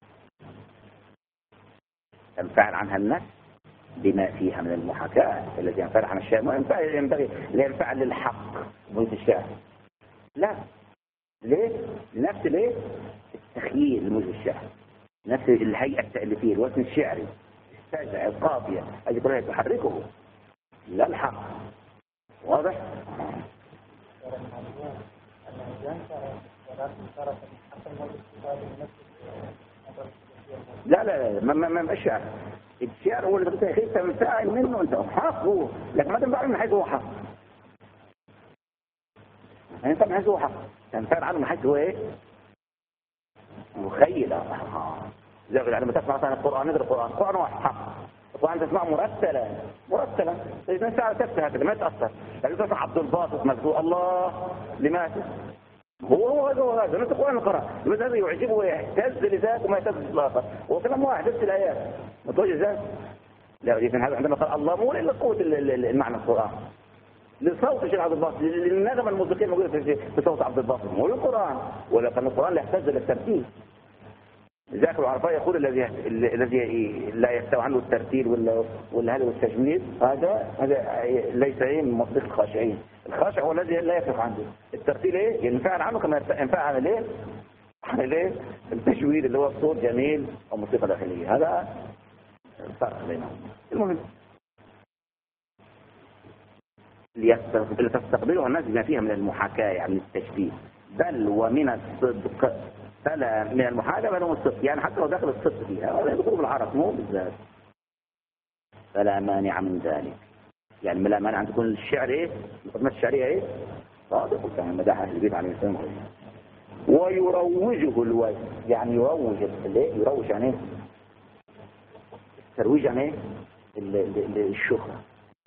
تنفعل عنها النفس بما فيها من المحاكاة الذي ينفعل عن الشعر ينبغي لينفعل للحق بوزن الشعر لا ليه؟ نفس ليه؟ التخييل لموجه الشعر نفس الهيئة التأليفية الوزن الشعري الساجع القافية هذه كلها تحركه لا الحق واضح؟ لا لا لا ما الشعر. الشعر هو اللي بتقول يا اخي انت منفعل منه، انت حافظه، لكن ما تنفعل من حيث هو حق. انت من حيث هو حق تنفعل عنه من حيث هو ايه؟ مخيل. زي لما تسمع مثلا القران، نقرا القران هو حق. القران تسمعه مرتلا اذا ساعه تفتح كده ما تاثر. لكن تسمع عبد الباسط مكتوب الله لماذا؟ هو هذا نفس القرآن القرآن، لماذا هذا يعجبه ويهتز لذاته وما يهتز للآخر. هو كلام واحد نفس الآيات ما تقولش ذات. لا لكن هذا عندما قال الله مو إلا قوة المعنى القرآن لصوت الشيخ عبد الباسط، للنغمة الموسيقية الموجودة في صوت عبد الباسط مو القرآن، ولكن القرآن لا يهتز للترتيب. ذاك العرفاء يقول الذي لا يستوى عنه الترتيل ولا هذا والتجميل، هذا ليس من مصدق الخاشعين. الخاشع هو الذي لا يفرق عنده الترتيل ايه، ينفعل عنه كما ينفعل عن الايه التجويد اللي هو الصوت جميل او موسيقى داخليه. هذا الفرق بينهم. المهم لتستقبله الناس بما فيها من المحاكاه يعني التشبيه، بل ومن الصدق، فلا من المحاكاه بل من الصدق، يعني حتى لو دخل الصدق فيها هذا يدخل بالعرب مو بالذات. فلا مانع من ذلك، يعني لا مانع ان تكون الشعر ايه المقدمات الشعريه ايه صادق وكان مداح اهل البيت عليه السلام. ويروجه الوزن، يعني يروج الايه، يروج يعني ايه الترويج، يعني ايه الشهره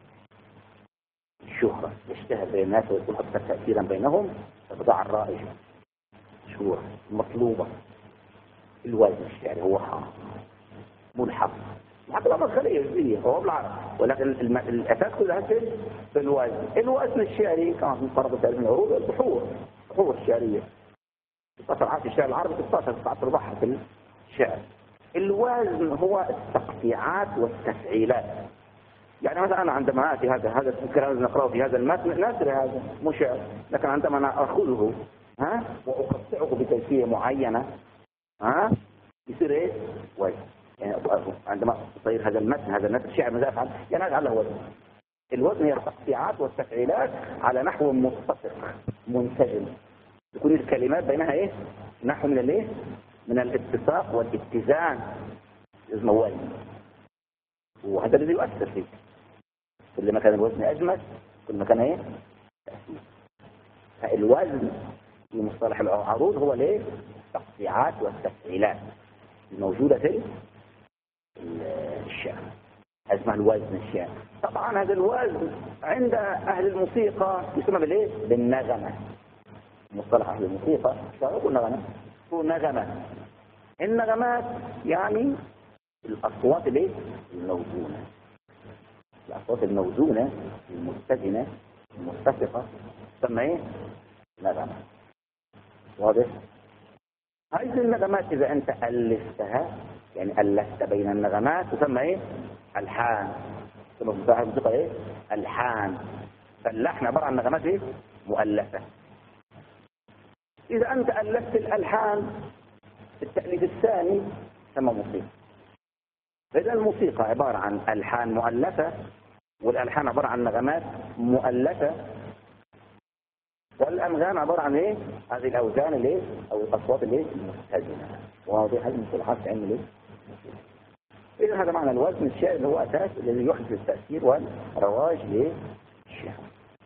يشتهر بين الناس ويكون اكثر تاثيرا بينهم، فبضاع الرائج مشهوره مطلوبه. الوزن الشعري هو ملحق حتى لو خليه هو بالعرب، ولكن الاساس كلها في الوزن الشعري كما في فرض تعريف العروض البحور الشعريه. 16 عارف الشعر العربي 16 بحر في الشعر. الوزن هو التقطيعات والتفعيلات. يعني مثلا انا عندما اتي هذا الكلام نقراه في هذا المتن نثر هذا مو شعر، لكن عندما انا اخذه واقطعه بكيفيه معينه يصير ايه وزن. يعني عندما تصير هذا المتن هذا النثر الشعر ماذا افعل؟ يعني اجعل له وزن. الوزن هي التقطيعات والتفعيلات على نحو متسق منسجم، تكون الكلمات بينها ايه نحو من الايه من الاتساق والاتزان، اسمه وزن. وهذا الذي يؤثر فيك. كل ما كان الوزن اجمل كل ما كان ايه الوزن في مصطلح العروض هو الايه التقطيعات والتفعيلات الموجوده في الشعر، اسمها الوزن الشعر. طبعا هذا الوزن عند اهل الموسيقى يسمى بالايه بالنغمه. مصطلح اهل الموسيقى يقول نغمه. النغمات يعني الاصوات الايه الموزونه، الاصوات الموزونه المتزنه المتسقه تسمى ايه نغمه. واضح؟ هذه النغمات اذا انت الفتها يعني الفت بين النغمات تسمى ايه الحان. تسمى في الموسيقى ايه الحان. فاللحن عباره عن نغمات ايه مؤلفه. اذا انت الفت الالحان في التاليف الثاني تسمى موسيقى. فاذا الموسيقى عباره عن الحان مؤلفه والالحان عباره عن نغمات مؤلفه، والانغام عباره عن ايه هذه الاوزان الايه او الاصوات الايه المتزنه. واضح هذه المصطلحات في علم الايه. اذا هذا معنى الوزن الشعري اللي هو اساس الذي يحدث التاثير والرواج للشعر.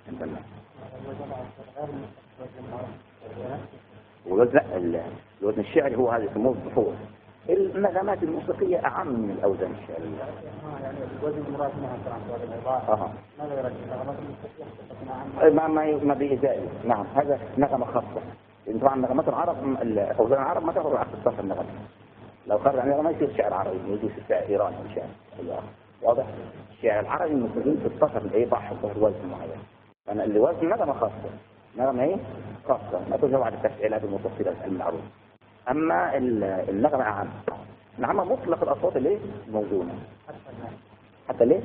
الوزن الشعري هو هذا يسموه البحور. النغمات الموسيقيه اعم من الاوزان الشعريه. يعني الوزن المراد منها العباره ماذا يرد النغمات الموسيقيه ما بإزائه. نعم هذا نغمه خاصه. طبعا نغمات العرب اوزان العرب ما تخرج عن 16 نغمه. لو خرج عن نغمه يصير شعر عربي يجوز شعر ايراني شعر. واضح؟ الشعر العربي المسلمين 16 لاي بحر وزن معين. انا اللي وزن نغمه خاصه. نغمه ايه خاصه ما تجمع بعد التفعيلات المتصله المعروف. اما النغمه اعم. نعم مطلق الاصوات اللي موزونه. حتى ليه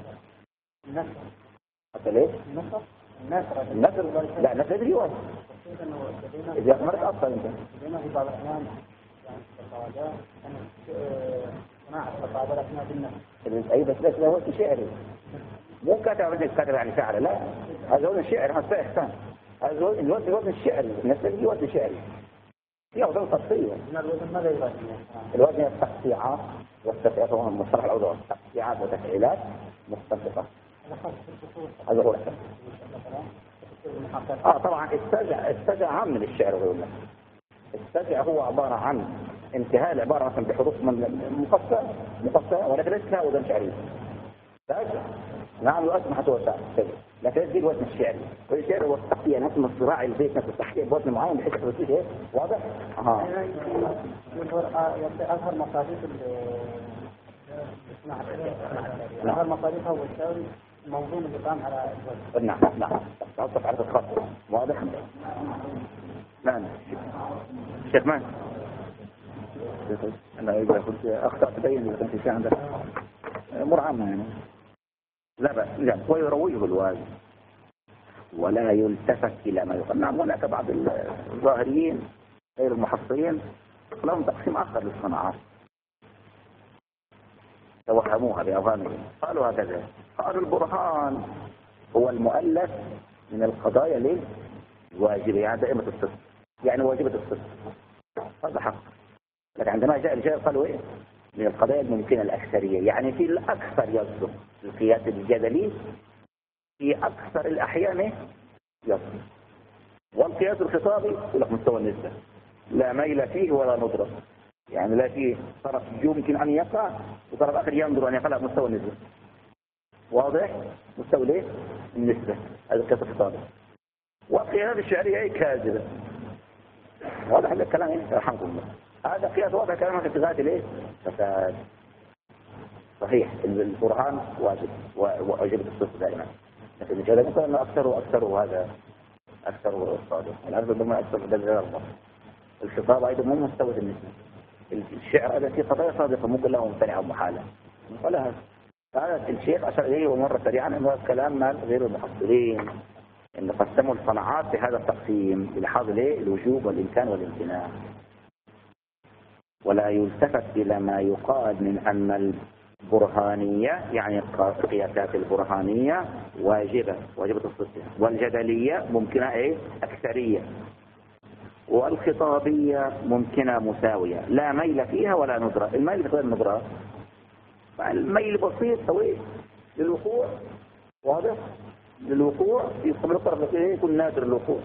حتى ليه النثر لا النثر يدري وزن اذا مرت اصلا انت في بعض الاحيان صناعه التقاعدات بالنثر اي بس ده وزن شعري مو كاتب يعني شعر. لا هذا وزن شعري. هذا الوزن الشعري النثر وزن شعري. هي أوزان صرفية. الوزن ماذا يراد؟ الوزن التقطيعات والتفعيلات، هو مصطلح الأوزان، تقطيعات وتفعيلات متفقة. هذا هو الحكم. طبعا السجع عام من الشعر ويقول لك. السجع هو عبارة عن انتهاء العبارة مثلا بحروف مقصرة ولكن ليس لها وزن شعري. سجع نعم الوزن حتى هو سجع، لكن ليس الوزن الشعري. والشعر هو التقطيع، نفس الصراع البيت، نفس التحقيق بوزن معين بحيث يحصل فيه ايه واضح؟ أظهر مصاديق أظهر مصاديق هو الشعري موضوع اللي قام على الوزن. نعم تعطف على الخط واضح؟ نعم الشيخ مان أنا إذا كنت أخطأ تبين إذا كنت في عندك أمور عامة يعني لا بأس. لا ويرويه الواجب ولا يلتفت إلى ما يقال. نعم هناك بعض الظاهريين غير المحصلين لهم تقسيم آخر للصناعات توهموها بأظانهم. قالوا هكذا، قالوا البرهان هو المؤلف من القضايا ليه واجبة، يعني دائمة الصدق، يعني واجبة الصدق، هذا حق. لكن عندما جاء الرجال قالوا ايه من القضايا الممكنة الأكثرية، يعني في الأكثر يصدق. القياس الجدلي في أكثر الأحيان يصدق، والقياس الخطابي يقول لك مستوى النسبة لا ميل فيه ولا ندرة، يعني لا فيه طرف يمكن أن يقع وطرف آخر ينظر أن يقع، مستوى النسبة واضح، مستوى ليه النسبة، هذا القياس الخطابي. والقياس الشعري هي كاذبة، واضح هذا الكلام ايه يرحمكم الله. هذا قياس واضح كلامك في غاية الايه فساد. صحيح البرهان واجب وواجب الصدق دائما، لكن هذا مثلا انه اكثره هذا اكثره الصادق، الارض ضمن اكثر ده الله. الخطاب ايضا مو مستوى النسبة. الشعر هذا في قضايا صادقة ممكن له ممتنعة ومحالة ولا هذا الشيخ اشار اليه ومر سريعا انه الكلام مال غير المحصلين ان قسموا الصناعات بهذا التقسيم بلحاظ الايه الوجوب والامكان والامتناع. ولا يلتفت الى ما يقال من ان البرهانيه يعني القياسات البرهانيه واجبه الصدق، والجدليه ممكنه ايه اكثريه، والخطابيه ممكنه مساويه لا ميل فيها ولا ندره. الميل غير الندره، الميل بسيط طويل للوقوع واضح، للوقوع يقبل الطرف الذي يكون نادر الوقوع.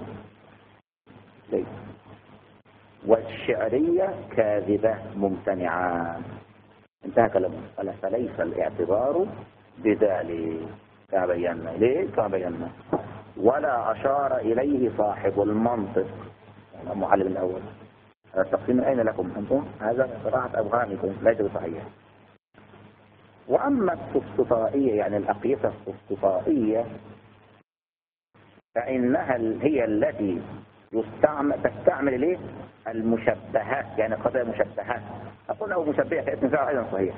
والشعرية كاذبة ممتنعة، انتهى كلامه. قال فليس الاعتبار بذلك كما بينا. ليه؟ كما بينا. ولا أشار إليه صاحب المنطق، يعني المعلم الأول. هذا التقسيم من أين لكم أنتم؟ هذا صراحة أبغانكم ليس بصحيح. وأما السفسطائية يعني الأقيسة السفسطائية فإنها هي التي تستعمل ليه المشبهات، يعني قضايا مشبهات. أقول له مشبهة كاسم فاعل أيضا صحيح.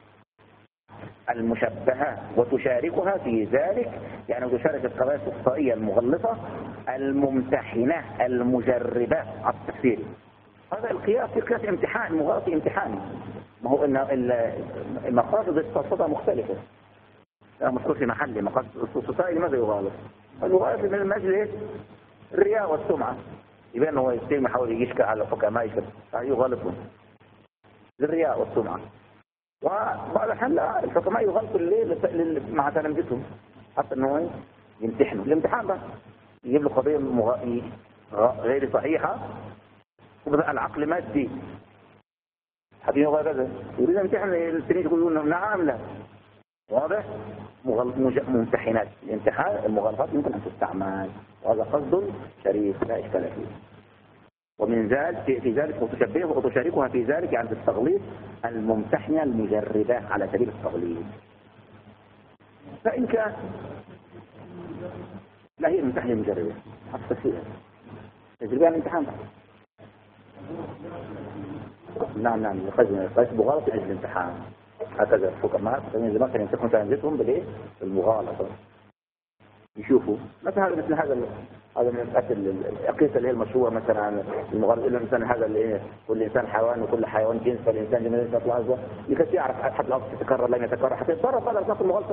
المشبهات وتشاركها في ذلك، يعني تشارك القضايا السفسطائية المغلطة الممتحنة المجربة على التفسير. هذا القياس في قياس امتحان مغالطي امتحاني، ما هو ان المقاصد السفسطة مختلفة، لا مذكور في محل مقاصد السفسطائي. لماذا يغالط؟ المغالطة من المجلس الرياء والسمعة، يبقى انه هو يستلم يحاول يشكل على الحكماء يغالطهم للرياء والسمعة. وبعض الحال الحكماء يغالطوا مع تلامذتهم حتى انه يمتحنوا الامتحان بقى، يجيب له قضية غير صحيحة وبدأ العقل مادي حتى يغالط يريد ان يمتحن التلاميذ يقولون نعم لا، واضح. ممتحنات الامتحان المغالطات يمكن ان تستعمل، وهذا قصد شريف لا اشكال فيه. ومن ذلك في ذلك وتشاركها في ذلك يعني التغليظ الممتحنة المجربة على سبيل التغليظ. فإن كان لا هي الممتحنة المجربة حتى فيها تجربة عن الامتحان. نعم يقصد بغلط أجل الامتحان. هكذا الحكماء زمان كانوا يمسكوا تلامذتهم بالايه؟ بالمغالطة. يشوفوا مثلا مثل هذا من الأقيسة اللي هي المشهورة مثلا المغالطة، إلا الإنسان هذا اللي إيه كل إنسان حيوان وكل حيوان جنس، فالإنسان جنس يطلع هذا يكفي يعرف حتى الأصل يتكرر لم يتكرر حتى يتصرف على أساس المغالطة.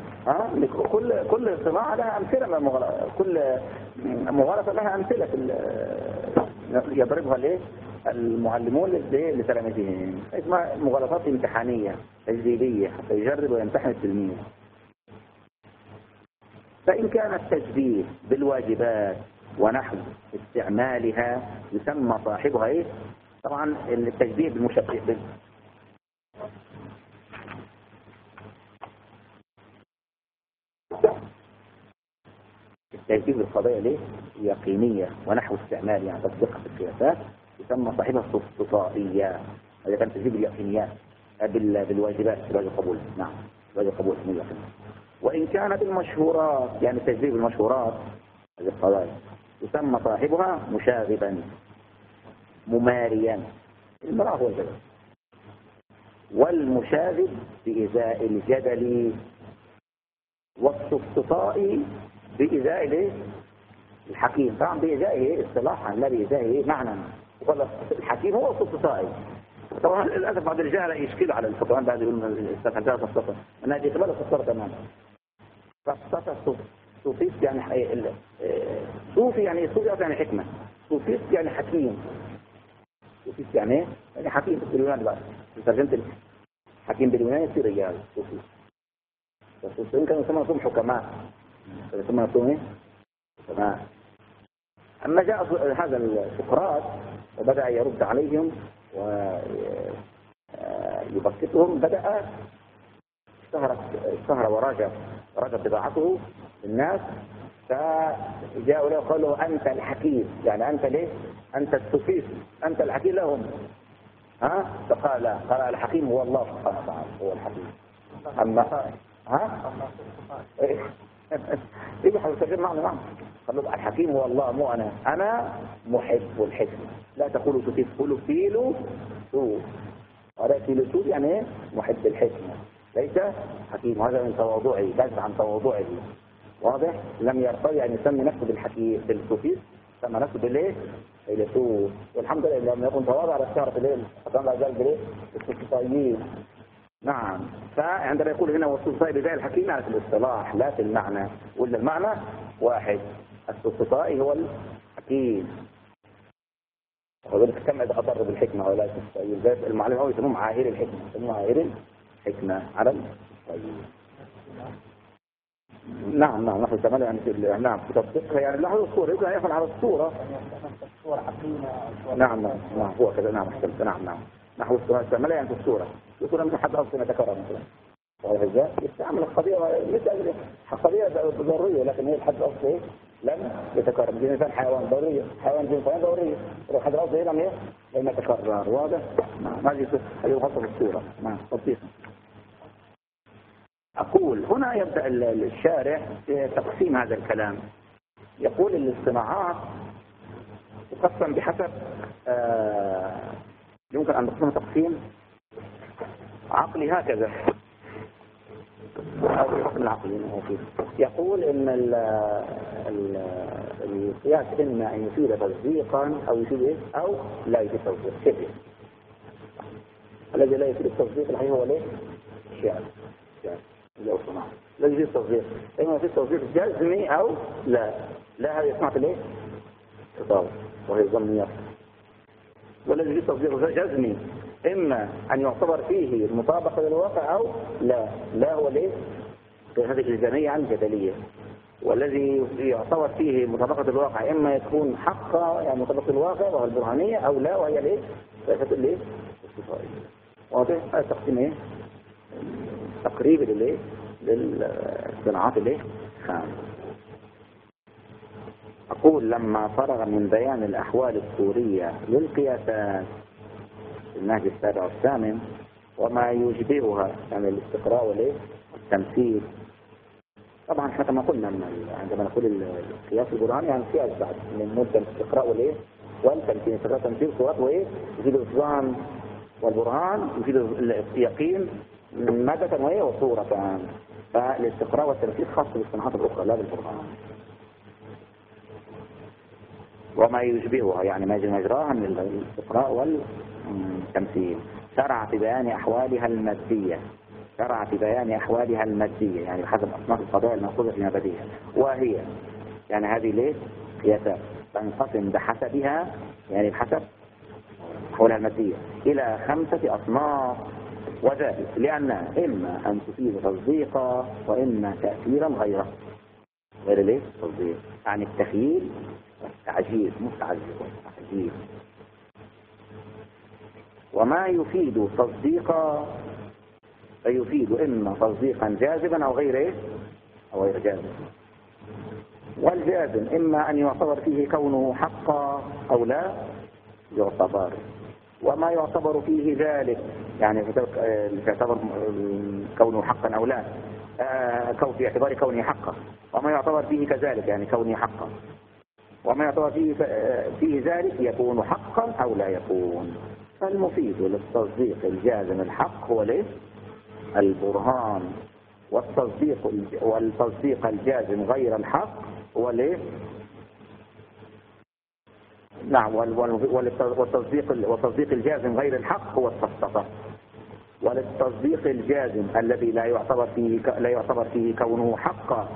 كل صناعة لها أمثلة من المغالطة، كل مغالطة لها أمثلة يضربها ليه المعلمون لتلاميذهم، اسمها مغالطات امتحانية تجريبية حتى يجرب ويمتحن التلميذ. فإن كان التشبيه بالواجبات ونحو استعمالها يسمى صاحبها ايه؟ طبعا التشبيه بالمشبه التشبيه بالقضايا ليه؟ يقينية ونحو استعمال يعني تطبيقها في القياسات يسمى صاحبها السفسطائية. هذا كان تشبيه باليقينيات بالواجبات بالواجب القبول. نعم واجب القبول من اليقين. وإن كانت المشهورات يعني التشبيه بالمشهورات هذه القضايا يسمى صاحبها مشاغبا مماريا. المرأة هو الجدل. والمشاغب بإزاء الجدل والسفسطائي بإزاء الحكيم. طبعا بإزاء اصطلاحا لا بإزاء معنى. الحكيم هو السفسطائي. طبعا للأسف بعض الرجال يشكلوا على الفقهاء بعد يقولون استفهمتها سفسطة أنها دي قبل سفسطة تماما. سفسطة صوفيست يعني صوفي يعني صوفي يعني حكمة. صوفيست يعني حكيم. صوفيست يعني حكيم في اليونان بقى. ترجمت حكيم باليونان يصير رجال صوفيست. الصوفيين كانوا يسمى نفسهم حكماء. كانوا يسمى نفسهم حكماء. أما جاء هذا سقراط وبدأ يرد عليهم ويبسطهم بدأ اشتهر ورجع بضاعته للناس. فجاءوا له وقالوا أنت الحكيم يعني أنت ليه؟ أنت السفيس أنت الحكيم لهم. فقال الحكيم هو الله سبحانه وتعالى هو الحكيم. أما ايه بحاول ترجم معنى قالوا الحكيم هو الله مو أنا محب الحكمة. لا تقولوا سفيس قولوا فيلسوف. هذا فيلسوف يعني ايه؟ محب الحكمة ليس حكيم. هذا من تواضعه بدل عن تواضعه. واضح؟ لم يرتضي أن يسمي نفسه بالحكيم بالسفيس سمى نفسه بالايه؟ فيلسوف. والحمد لله لم يكن تواضع على الشهرة بالايه؟ أقام رجال بالايه؟ السفسطائيين. نعم. فعندما يقول هنا والسفسطائي بذات الحكيم يعني في الاصطلاح لا في المعنى. ولا المعنى واحد. السفسطائي هو الحكيم. وذلك كم أضر بالحكمة ولا السفسطائي. المعلم هو يسموه عاهر الحكمة. يسموه عاهر الحكمة على السفسطائي. نعم نحن نستعمله يعني نعم في تطبيقها يعني لاحظ الصورة يمكن أن يفعل على الصورة. نعم هو كذا. نعم احسنت. نعم نحو استعملها يعني في الصورة. الصورة مثل حد أصلا يتكرر مثلا. وهذا يستعمل القضية مثل قضية ضرورية لكن هي الحد الأصلي لم يتكرر. الإنسان حيوان ضروري حيوان جنسان ضروري الحد الأصلي لم يتكرر. واضح؟ نعم هذه الخطة في الصورة. نعم تطبيقها. أقول هنا يبدأ الشارح تقسيم هذا الكلام. يقول الاصطناعات تقسم بحسب يمكن أن نقسم تقسيم عقلي هكذا أو الحكم العقلي. يقول إن القياس إما أن يفيد تصديقا أو يفيد إيه؟ أو لا يفيد تصديق. كيف؟ الذي لا يفيد التصديق الحقيقي هو ليه؟ الشعر. الذي يفيد التصديق إما يفيد التصديق جزمي أو لا هذا يسمع ليه؟ خطاب وهي الظنيات. والذي يفيد التصديق جزمي إما أن يعتبر فيه المطابقة للواقع أو لا هو ليه؟ هذه الجزمية عن جدلية. والذي يعتبر فيه مطابقة الواقع إما يكون حقا يعني مطابقة الواقع وهي البرهانية أو لا وهي ليه؟ فيفتل ليه؟ الصفائية. واضح؟ هذا تقسيم ايه؟ تقريب للايه؟ للصناعات الايه؟ خام. أقول لما فرغ من بيان الأحوال الصورية للقياسات النهج السابع والثامن وما يشبهها يعني الاستقراء والايه؟ والتمثيل. طبعا احنا كما قلنا عندما نقول القياس البرهاني يعني قياس بعد من مدة الاستقراء والايه؟ والتمثيل. استقراء والتمثيل صورات وايه؟ يفيد الإصدام والبرهان يفيد اليقين مادة وهي وصورة. فالاستقراء والتمثيل خاص بالصناعات الأخرى لا بالبرهان. وما يشبهها يعني ما يجري مجراها من الاستقراء والتمثيل. شرع في بيان أحوالها المادية. شرع في بيان أحوالها المادية يعني بحسب أصناف القضايا المأخوذة في مبادئها. وهي يعني هذه ليه؟ قياسات تنقسم بحسبها يعني بحسب أحوالها المادية إلى 5 أصناف، وذلك لأنها إما أن تفيد تصديقا وإما تأثيرا غيره. غير ليه؟ تصديق عن التخييل والتعجيل، تعجيل. وما يفيد تصديقا فيفيد إما تصديقا جاذبا أو غير إيه؟ أو غير جاذب. والجازم إما أن يعتبر فيه كونه حقا أو لا يعتبر، وما يعتبر فيه ذلك يعني يعتبر كونه حقا أو لا في اعتبار كونه حقا، وما يعتبر فيه كذلك يعني كونه حقا، وما يعتبر فيه ذلك يكون حقا أو لا يكون. فالمفيد للتصديق الجازم الحق هو ليه؟ البرهان، والتصديق الجازم غير الحق هو ليه؟ نعم. والتصديق الجازم غير الحق هو السفسطة. وللتصديق الجازم الذي لا يعتبر فيه كونه حقا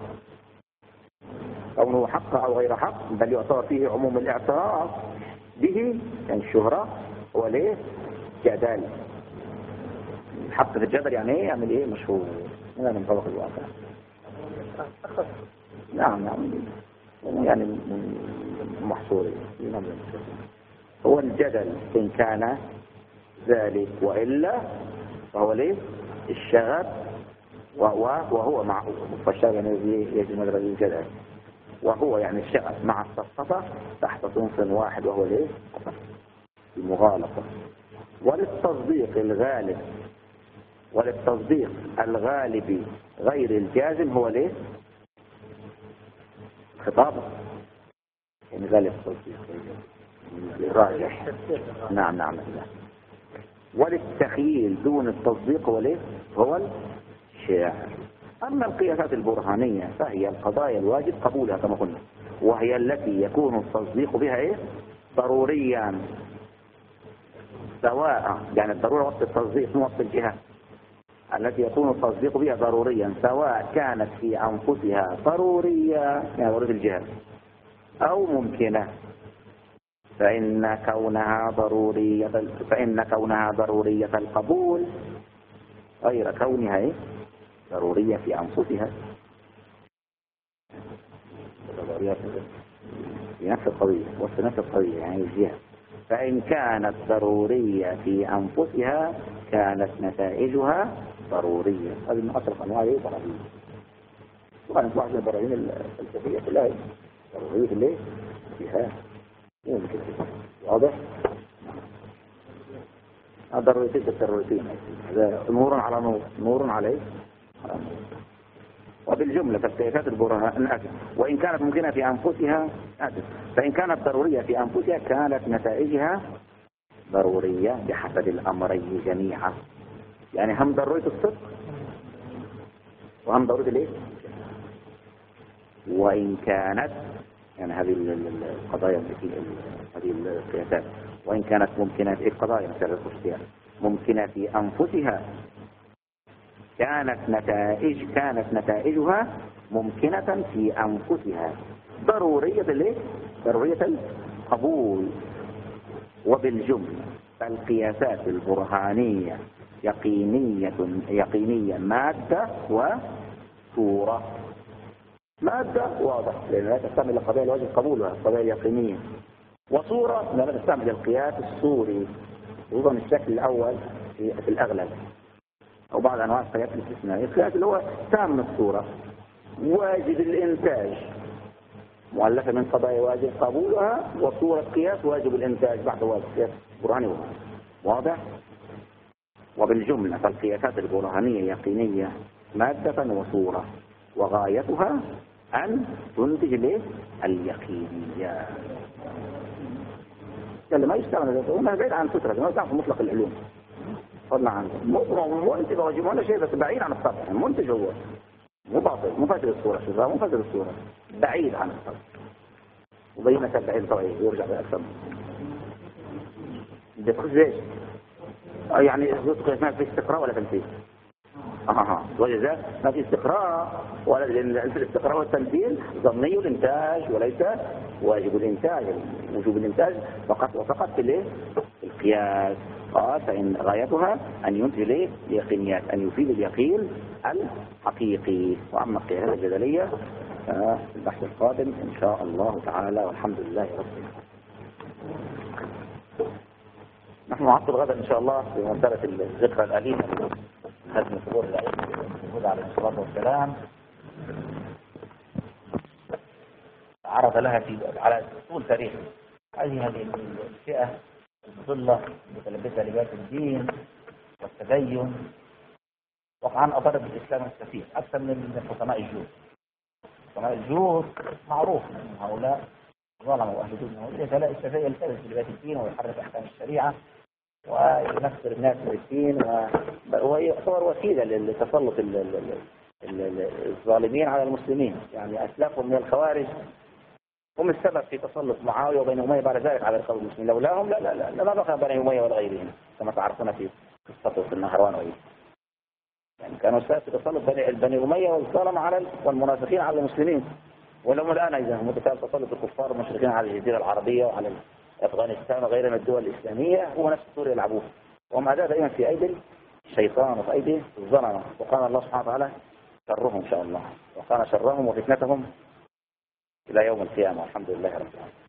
أو غير حق، بل يعتبر فيه عموم الاعتراف به يعني الشهرة، هو ليه؟ جدل. الحق في الجدل يعني ايه؟ يعمل ايه؟ مشهور. هذا من طبق الواقع. نعم يعني محصور. هو الجدل إن كان ذلك، وإلا فهو ليه؟ الشغب وهو معه. فالشغب يعني يجب مدرج الجدل، وهو يعني الشغب مع السفسطة تحت صنف واحد، وهو ليه؟ المغالطة. وللتصديق الغالب غير الجازم هو ليه؟ خطابه يعني غالب التصديق الراجح. نعم. وللتخييل دون التصديق هو ليه؟ هو الشاعر. أما القياسات البرهانية فهي القضايا الواجب قبولها كما قلنا، وهي التي يكون التصديق بها ايه؟ ضروريا، سواء يعني الضرورة وقت التصديق مو وقت الجهة، التي يكون التصديق بها ضروريا سواء كانت في أنفسها ضرورية يعني ضرورية الجهة أو ممكنة، فإن كونها ضرورية القبول غير كونها ضرورية في أنفسها. في نفس القضية وفي نفس القضية يعني الجهة. فإن كانت ضرورية في أنفسها كانت نتائجها ضرورية. هذه من أطرق أنواع الضرورية. طبعا أنواع الضرورية الفلسفية كلها ضرورية اللي فيها ممكن. واضح؟ الضروريتين بالضروريتين، هذا نور على نور عليه. وبالجملة فالقياسات البرهان وإن كانت ممكنة في أنفسها فإن كانت ضرورية في أنفسها كانت نتائجها ضرورية بحسب الأمرين جميعا. يعني هم ضرورية الصدق وهم ضرورية الايه؟ وإن كانت يعني هذه القضايا هذه القياسات وإن كانت ممكنة في القضايا مثل الاختيار ممكنة في أنفسها كانت نتائجها ممكنة في أنفسها ضرورية القبول. وبالجملة فالقياسات البرهانية يقينية مادة وصورة. مادة واضح لأن لا تستعمل القضايا الواجب قبولها القضايا اليقينية، وصورة لا تستعمل القياس الصوري وضع الشكل الأول في الأغلب أو بعض أنواع القياس الاستثنائي. القياس اللي هو تام الصورة واجب الإنتاج مؤلفة من قضايا واجب قبولها، وصورة قياس واجب الإنتاج بعد واجب قياس برهاني. واضح؟ وبالجملة فالقياسات البرهانية يقينية مادة وصورة وغايتها أن تنتج له اليقينية. اللي ما يستعمل هذا بعيد عن فترة ما يستعمل في مطلق العلوم. قلنا عنه منتج واجب ولا شيء بس بعيد عن السطح. المنتج هو مو باطل مو فاسد الصورة شوفها مو فاسد الصورة بعيد عن السطح وبينك بعيد طبيعي يرجع بأكثر بتخش ليش يعني يدخل ما في استقراء ولا تنفيذ. وجزاء ما في استقراء ولا الاستقراء والتنفيذ ضمني الانتاج وليس واجب الانتاج. وجوب الانتاج فقط وفقط في الايه؟ قياس. قال فإن غايتها أن ينتج ليه يقينيات، أن يفيد اليقين الحقيقي. وأما القياسات الجدلية في البحث القادم إن شاء الله تعالى، والحمد لله رب العالمين. نحن نعطل غدا إن شاء الله في منزلة الذكرى الأليمة هدم صدور الأئمة الهدى عليه الصلاة والسلام. عرض لها على طول تاريخ هذه الفئة المضلة المتلبسة لباس الدين والتدين، وقعا أضرب الإسلام السفيه أكثر من حكماء الجود. حكماء الجود معروف أن هؤلاء ظلموا أهل الدين، السفيه يلتبس بلباس الدين ويحرف أحكام الشريعة وينفر الناس بالدين، ويعتبر وسيلة لتسلط الظالمين على المسلمين. يعني أسلافهم من الخوارج هم السبب في تسلط معاوية وبني أمية بعد ذلك على رقاب المسلمين. لولاهم لا بقى بني أمية ولا غيرهم كما تعرفون في قصته في النهروان وغيره. يعني كانوا السبب في تسلط بني أمية والظلم والمنافقين على المسلمين. ولهم الآن إذا هم تسلط الكفار والمشركين على الجزيرة العربية وعلى أفغانستان وغيرها من الدول الإسلامية، هو نفس الدور يلعبوه. وهم أداء دائما في أيدي الشيطان وفي أيدي الظلمة، وقال الله سبحانه وتعالى شرهم إن شاء الله، وكان شرهم وفتنتهم إلى يوم القيامة. الحمد لله رب العالمين.